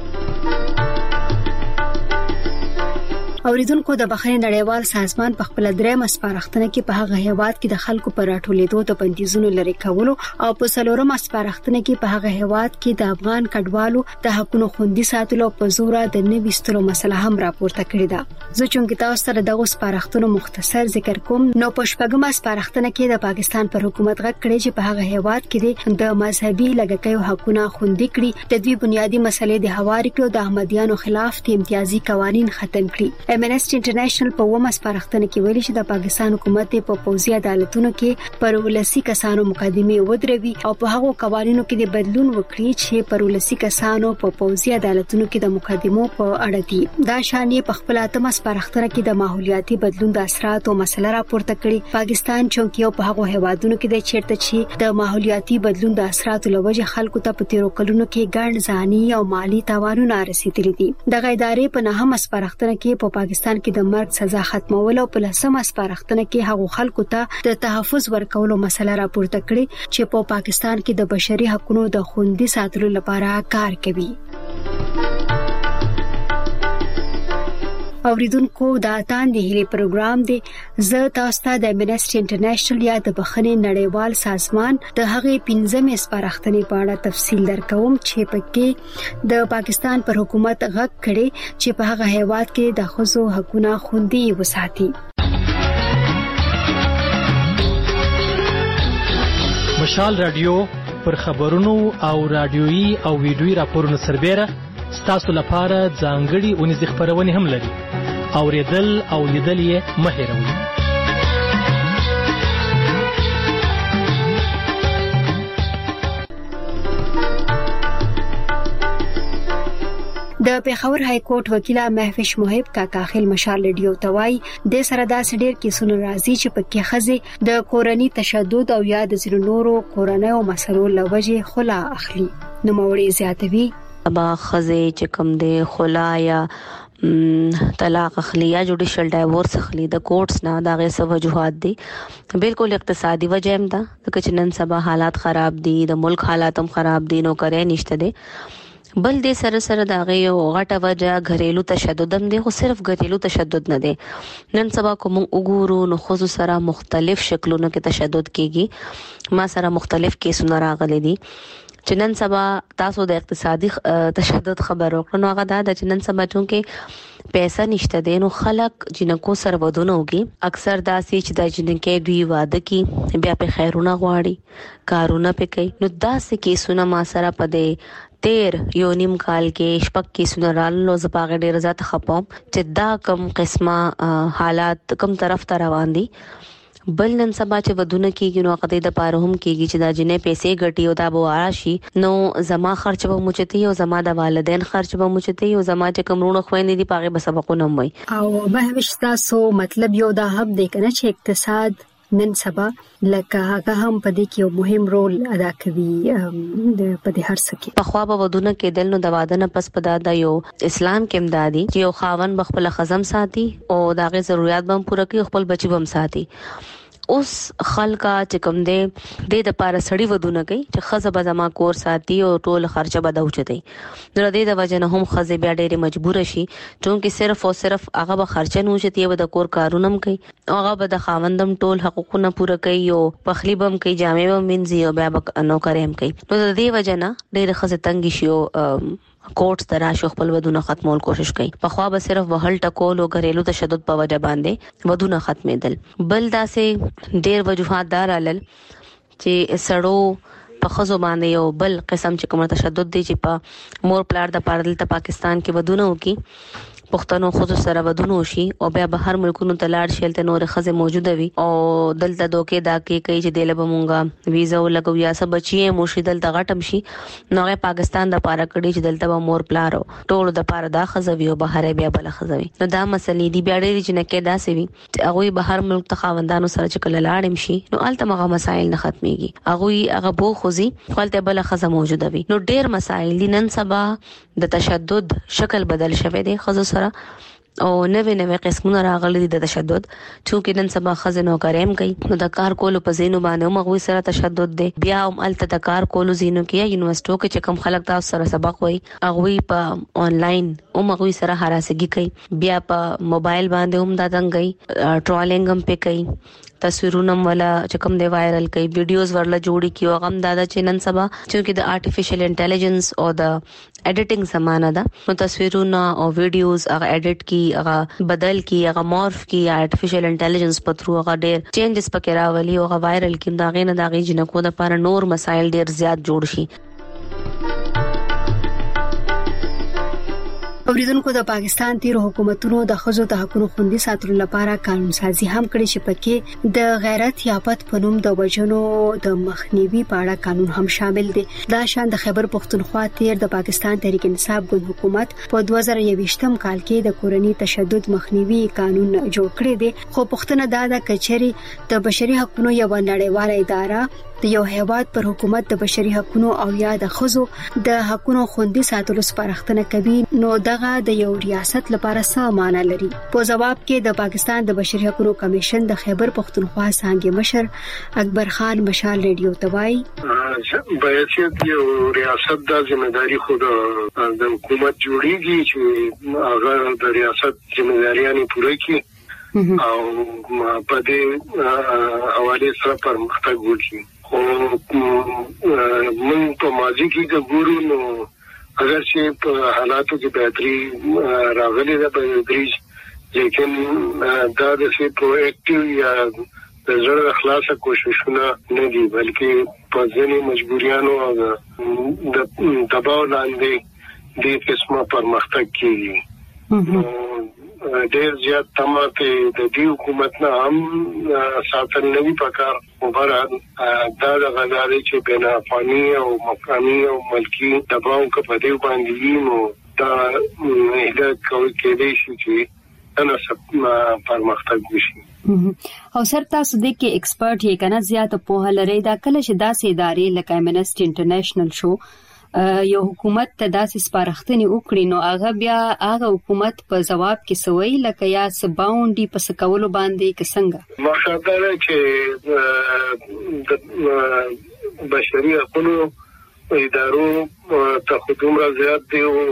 اوریدونکو د بخښنې نړیوال سازمان په خپل درېمه سپارښتنه کې په هغه هیواد کې د خلکو پر راټولېدو د بندیزونو لري کولو او په څلورمه سپارښتنه کې په هغه هیواد کې د افغان کډوالو د حقوقو خوندي ساتلو په زور د نوي سترو مسله هم راپورته کړې ده. زه چې تاسو سره دغه سپارښتنو مختصر ذکر کوم نو په شپږمه سپارښتنه کې د پاکستان پر حکومت غږ کړی چې په هغه هیواد کې د مذهبي لږکیو حقوقونه خوندي کړي د دوی بنیادی مسلې د هواري کړو د احمدیانو خلاف د امتیازي قوانين ختم کړي. امنسټي انټرنیشنل په ومه سپارښتنه کې ویلي چې د پاکستان حکومت په پوځي عدالتونو کې پر ولسی کسانو مقدمه ودروي او په هغو قوانینو کې د بدلون وکړي چې پر ولسی کسانو په پوځي عدالتونو کې د مقدمو په اړه دي. دا شانې په خپل اتمه سپارښتنه کې د ماحولیاتي بدلون د اثراتو مسله راپورته کړي. پاکستان چونکه په هغو هیوادونو کې د چیرته چې د ماحولیاتي بدلون د اثراتو لوجه خلکو ته په تیرو کلونو کې ګڼ ځاني او مالی تاوانونه رسیدلي دي. د غیدارې په نهمه سپارښتنه کې په پاکستان کې د مرګ سزا ختمول او په لسمه سپارښتنه کې هغو خلکو ته د تحفظ ورکولو مسله راپورته کړي چې په پاکستان کې د بشري حقوقو د خوندي ساتلو لپاره کار کوي. اوریدونکو دا تاندې هلي پروګرام دی زه تاسو ته د امنسټي انټرنیشنل یا د بخښنې نړیوال سازمان د هغې پنځمې سپارښتنې په اړه تفصیل درکوم چې پکې د پاکستان پر حکومت غږ کړي چې په هغه هیواد کې د ښځو حقوقونه خوندي وساتي. مشال رادیو پر خبرونو او رادیويي او ویډیويي راپورونو سربېره ستاسو لپاره ځانګړي اونیز خبرونه هم لري. اوریدل او لیدل یې مه هېروئ. د پیښور های کورټ وکیل محفوظ محب کاکا خیل مشال ریډیو توای د سره داسې ډیر کیسونه راځي چې پکې خزه د کورنۍ تشدد او یا د زیرو نورو کورنۍ او مسلو لوجه خلا اخلي. نو موري زیاتوي با خزه چې کوم د خلا یا طلاق اخلي یا جوډیشل ډایورس اخلي د کورټس نه دا غي څه وجوهات دي. بالکل اقتصادي وجه هم ده چې نن سبا حالات خراب دي، د ملک حالات هم خراب دي، نو کرے نشته دي. بل دې سره سره دا غي یو غټه وجه غریلو تشدد هم دی، خو صرف غریلو تشدد نه دی. نن سبا کوم وګورو نو خو سره مختلف شکلونو کې تشدد کیږي. ما سره مختلف کیسونه راغلي دي چې نن سبا تاسو د اقتصادي تشدد خبرو کړو. هغه دا د نن سبا چونکه پیسې نشته دي نو خلک جنکو سره ودونه وږي. اکثر دا سي چې د جنکې دوی واده کی بیا په خیرونه غواړي، کارونه پې کوي. نو دا سه کیسونه ما سره پدې تیر یو نیم کال کې شپک کې سنرال نو زپاغه ډیر زیات خپم چې دا کم قسمه حالات کم طرف ته روان دي. بل نن سبا چې ودونه کېږي نو قضې د پاره هم کېږي چې دا جنې پیسې ګټي او دا به راشي نو زما خرچ به موچتي او زما د والدین خرچ به موچتي او زما چې کومرونه خويندې دي پاغه به سبقونه وي. او به وشتا سو مطلب یو دا هب دی کنه چې اقتصاد نن سبا لکه هغه هم په دې کې یو مهم رول ادا کوي د په دې هر څه کې. په خوا به ودونه کې دل نو د واده نه پس پدا د یو اسلام کې امدادي چې یو خاون بخپل خزم ساتي او داغه ضرورت به پوره کوي، خپل بچي به ساتي. اوس خلکا چې کوم دې د لپاره سړی ودونه کوي چې خزه به زما کور ساتي او ټول خرچه به دوچتي. نو د دې د وجه نه هم خزه بیا ډېر مجبور شي چې صرف او صرف هغه به خرچه نوچتي به د کور کارونه کوي، هغه به د خاوندم ټول حقوقونه پوره کوي او پخلی بم کوي، جامې بم منځي او بیا نو کریم کوي. نو د دې وجه نه ډېر خزه تنګ شي او کوټ تراشو خپل ودونه ختمول کوشش کوي. په خوا به صرف وهل ټکول او غریلو تشدد په وجه باندې ودونه ختمېدل. بل داسې ډېر وجوهات دار علل چې سړو په خزو باندې یو بل قسم چې کوم تشدد دی چې په مور پلار د پاردل ته پاکستان کې ودونه وکي، پښتنو خود سره ودونه شي او بیا بهر ملکونو ته لاړ شي ته نور خزه موجوده وي او دلته دوکې دا کې کوي چې دله بمونګه ویزا ولګو یا سب بچي مو شي دلته غټم شي. نو پاکستان د پاره کړي چې دلته مور پلارو ټول د پاره دا خزه وي او بهر بیا بل خزه وي. نو دا مسلې دی بیا ډېری چې نه کې دا سوي چې هغه بهر ملک ته خاوندانو سره چې کله لاړم شي نو الته مغه مسائل نه ختميږي. هغه هغه بو خوځي خپل بل خزه موجوده وي. نو ډېر مسائل دي. نن سبا د تشدد شکل بدل شوه دی خزو سره او نوې نوې قسمونه راغلي دي د تشدد. چې نن سبا خزنو کریم کوي نو د کار کولو په زینو باندې موږ سره تشدد دی. بیا هم الته د کار کولو زینو کې یونیورسيټو کې چې کم خلک تاسو سره سبق وایي هغه په آنلاین او موږ سره هراسګي کوي. بیا په موبایل باندې هم دا دنګي ټرولینګ هم پې کوي، تصویرونه ولا چې کوم دی وایرل کوي، ویډیوز ورله جوړي کیو. غم دادا چې نن سبا چې د آرټیفیشل انټيليجنس او د اډیټینګ زمانہ ده نو تصویرونه او ویډیوز هغه اډیټ کی هغه بدل کی هغه مورف کی آرټیفیشل انټيليجنس په ترو هغه ډېر چینجز پکې راولي او هغه وایرل کی دا غینه دا غي جنکو د لپاره نور مسایل ډېر زیات جوړ شي. اوریدونکو د پاکستان تیر حکومتونو د خزو د حقوقو خوندي ساتلو لپاره قانون سازي هم کړې چې پکې د غیرت یافت پنوم د وجنو د مخنیوي په اړه قانون هم شامل دی. دا شان د خیبر پختونخوا تیر د پاکستان تحریک انصاف ګوند حکومت په دوه زره یوویشتم کال کې د کورنۍ تشدد مخنیوي قانون جوړ کړی دی. خو پښتنه دا د کچري د بشري حقوقو یو نړیواله اداره د یو هیواد پر حکومت د بشري حقوقو او یا د خزو د حقوقو خوندي ساتلو سپارښتنه کوي نو دغه د یو ریاست لپاره څه معنی لري. په جواب کې د پاکستان د بشري حقوقو کمیشن د خیبر پختونخوا څنګه مشر اکبر خان مشال ریډیو توای باید یو ریاست د ځمېداري خو د حکومت جوړیږي چې هغه د ریاست ځمېداریانه پوره کړي او په دې حواله سره پرمختګ وکړي. خو موږ په ماضي کې د ګورو نو اگر چې په حالاتو کې بهتري راغلي ده په تدریج، لیکن دا د څه پروئیکټیو یا د زړه خلاصه کوششونه نه دي بلکې په ځینې مجبوریانو او د دباو لاندې د قسمه پرمختګ کیږي. ډېر زیات تماته د دې حکومت نه هم ساتل نوي پکار مبارک دا د غزاري چې بین افغاني او مقامي او ملکی دباو کې په دې باندې نو دا هغه کوي کې شي چې انا سب پرمختګ وشي. او سر تاسو د کې ایکسپرت یې کنه زیات په لری دا کله چې داسې ادارې لکه امنسټي انټرنیشنل شو یو حکومت ته داسې سپارښتنې وکړي نو هغه بیا هغه حکومت په جواب کې سوي لکه یا سباوندي پس کولو باندې کسنګ مخاطره چې د بشري حقوقو ادارو ته خدوم را زیات دی او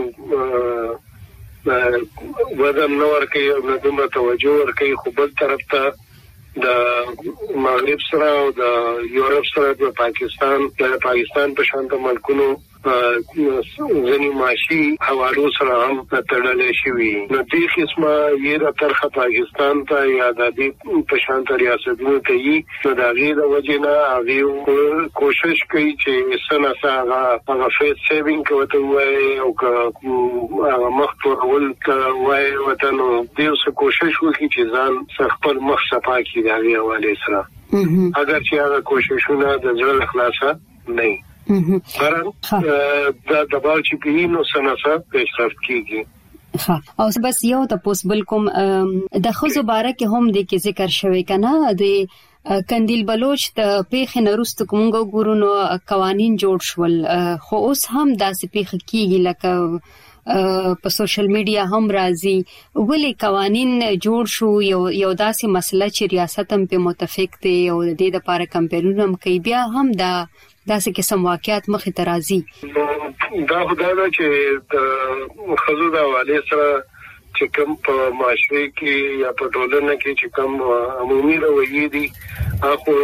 وزن نور کوي او نه دومره توجه ورکوي خو بل طرف ته د مغرب سره او د یورپ سره د پاکستان د پاکستان په شان د ملکونو ځنی ماشي حوالو سره هم تړلې شوی نو دې قسمه یې د طرفه پاکستان ته یا د دې په شان د ریاستونو ته یې د هغه د وجنه هغه کوشش کوي چې سنا سره هغه فیس سیوینګ کوي وای او هغه مخطور وای وطن دې اوس کوشش وکړي چې ځان خپل مخ صفا کړي دا حواله سره اگر چې هغه کوششونه د ځل خلاصه نه بران دا د باور چې پینو سناسه پیشرفت کیږي. ها او بس یو د پوسبل کوم د خزو باره کې هم د کې ذکر شوی کنه د کندیل بلوچ د پیخ نرست کومګو ګورونو قوانين جوړ شول خو اوس هم داسې پیخ کیږي لکه په سوشل میډیا هم راځي ولې قوانين جوړ شو یو یو داسې مسله چې ریاست هم په متفق دي او د دې لپاره کمپاینونه هم کوي بیا هم دا داسې قسم واقعیت مخې ته راځي دا خدای چې د خزو د حواله سره چې کوم په معاشره کې یا په ټولنه کې چې کوم عمومي رویې دي هغه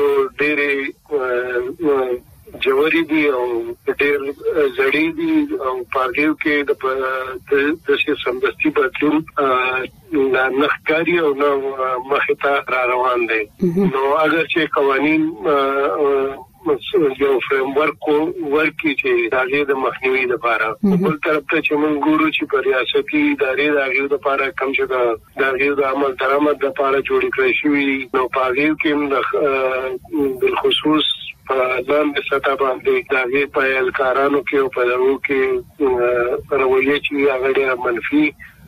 ډېرې جوړې دي او ډېر زړې دي او پارګیو کې د د سمدستي بدلون نخکاری او نو مخې ته را روان دي نو اگر چې قوانين یو فریم ورک ورکی چې داغه د مخنیوي لپاره بل طرف ته چې موږ ګورو چې په ریاستي ادارې داغه لپاره کم چې داغه د عمل درآمد لپاره جوړ کړی شوی نو پاګیو کې بل خصوص په ځان ستا باندې داغه په الکارانو کې او په دغه کې رویه چې هغه ډېر منفي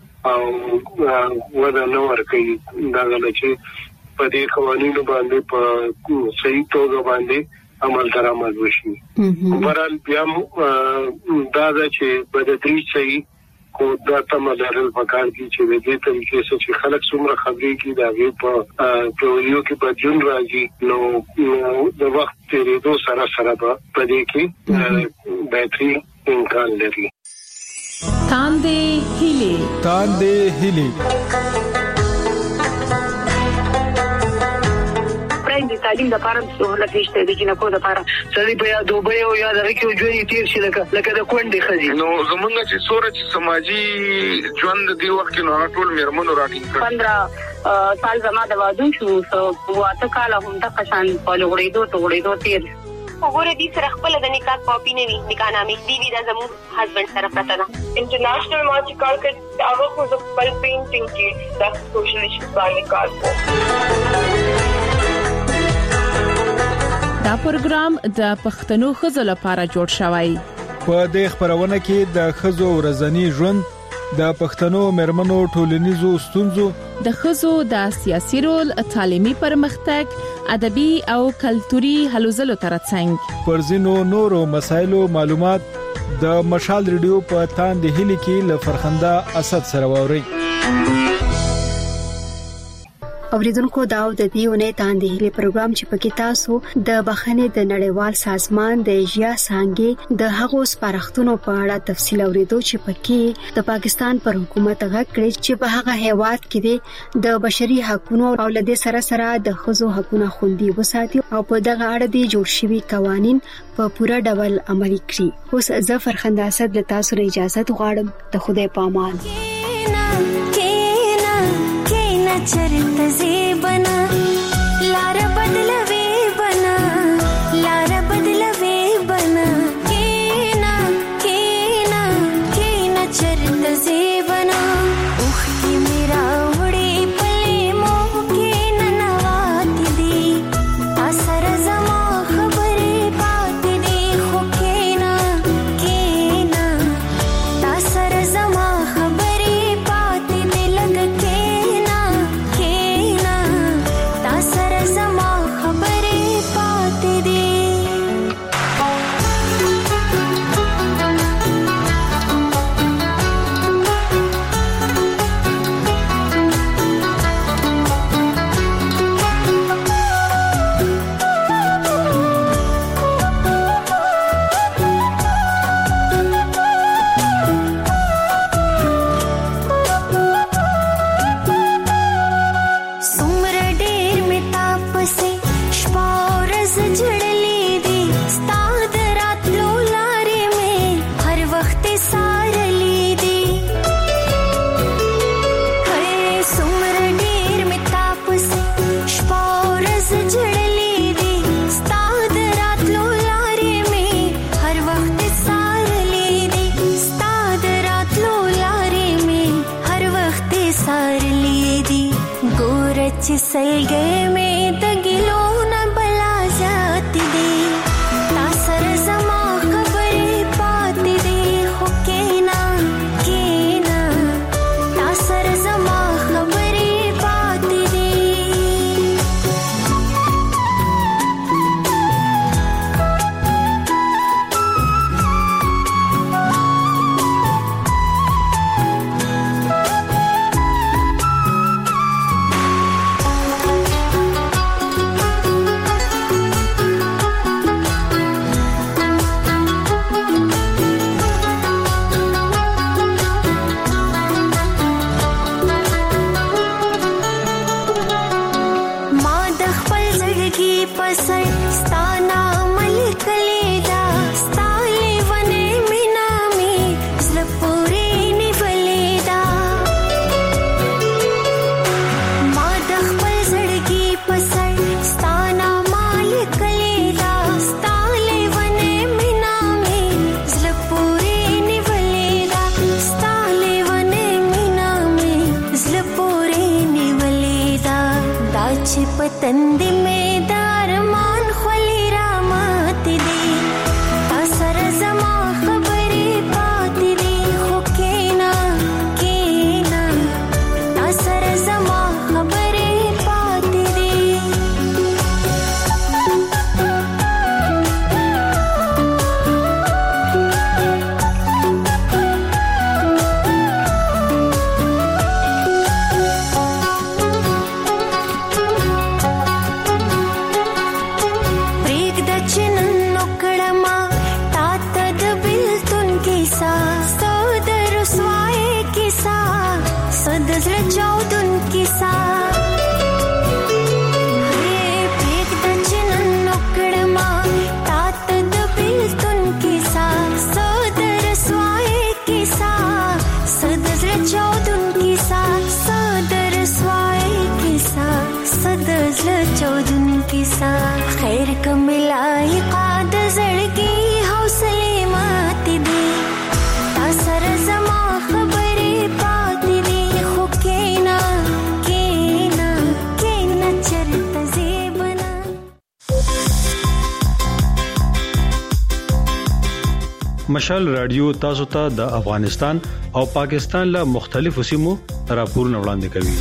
او ودا نو ورکي داغه چې په دې قوانینو باندې په صحیح توګه باندې عمل درآمد وشي برال بیا دا چې په دې صحیح کو دا تمدارل پکار کی چې د دې طریقې سره چې خلک څومره خبرې کی دا وی په پرویو کې په جون راځي نو د وخت تیریدو سره سره په دې کې بهتري امکان لري. تاندې هلي تاندې هلي د تعلیم لپاره سہولت نشته د جنکو لپاره سړي په یاد دوبه او یاد راکې ژوند تیر شي لکه لکه د کونډې خزي نو زمونږ چې سورج سماجی ژوند دی وخت نو ټول میرمنو راټینګ کړ پندرہ سال زما د وادو شو سو واته کال هم د قشان په لغړېدو ته غړېدو تیر وګوره دې سره خپل د نکاح کاپی نه وي نکاح نامې دی وی دا زمو هسبند سره پراته ده انټرنیشنل ما چې کال کړ هغه خو د خپل پینټینګ کې د سوشل ایشوز باندې کار کوي. دا پروګرام د پښتنو خزو لپاره جوړ شوی. په دې خبرونه کې د خزو ورځنی ژوند د پښتنو مرمنو ټولنیزو ستونزو د خزو د سیاسي رول تعلیمي پرمختګ ادبي او کلتوري هلو ځلو ترڅنګ پرځینو نورو مسایلو معلومات د مشال ریډیو په تاندې هلي کې ل فرخنده اسد سره ووري. اوریدونکو دا د دیونه تاندې هلي پروګرام چې پکې تاسو د بخښنې د نړیوال سازمان د ایجیا څنګه د هغو سپارښتنو په اړه تفصیل اوریدو چې پکې د پاکستان پر حکومت غږ کړی چې په هغه هیواد کې د بشري حقوقو او لدې سره سره د خزو حقوقو خوندي وساتي او په دغه اړه د جوړ شوی قوانين په پوره ډول عملي کړي. اوس ظفر خنداسد له تاسو اجازه غواړم د خدای پامان. चरित से बना लार बदलवे बना लार बदलवे बना केना केना केना चरित से बना उख की मेरा उड़े पले मोह के ननवाती दी असर जमा खबरे बात दी खो केना केना असर जमा सलगे में तगिलो न बला जाती दे तासर जमा खबरें पाती दे हो के ना के ना तासर जमा खबरें पाती दे पतंदी में दारमान खली रामत दे तासर जमा खबरें पाती दे हो के ना के ना तासर जमा खबरें पाती दे खैर कमिलाई काद जड़गी हौसले माती दे तासर जमा खबरें पाती दे हो के ना के ना के ना चरत जेबना مشال رادیو تاسو ته د افغانستان او پاکستان له مختلفو سیمو راپورونه وړاندې کوي.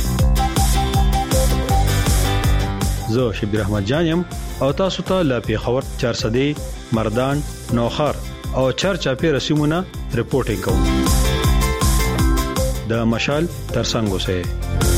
زه شبیر احمد جانم او تاسو ته له پیښور چارسدې مردان نوخار او چرچاپی رسمونه رپورټینګ کوم. د مشال ترڅنګ اوسئ.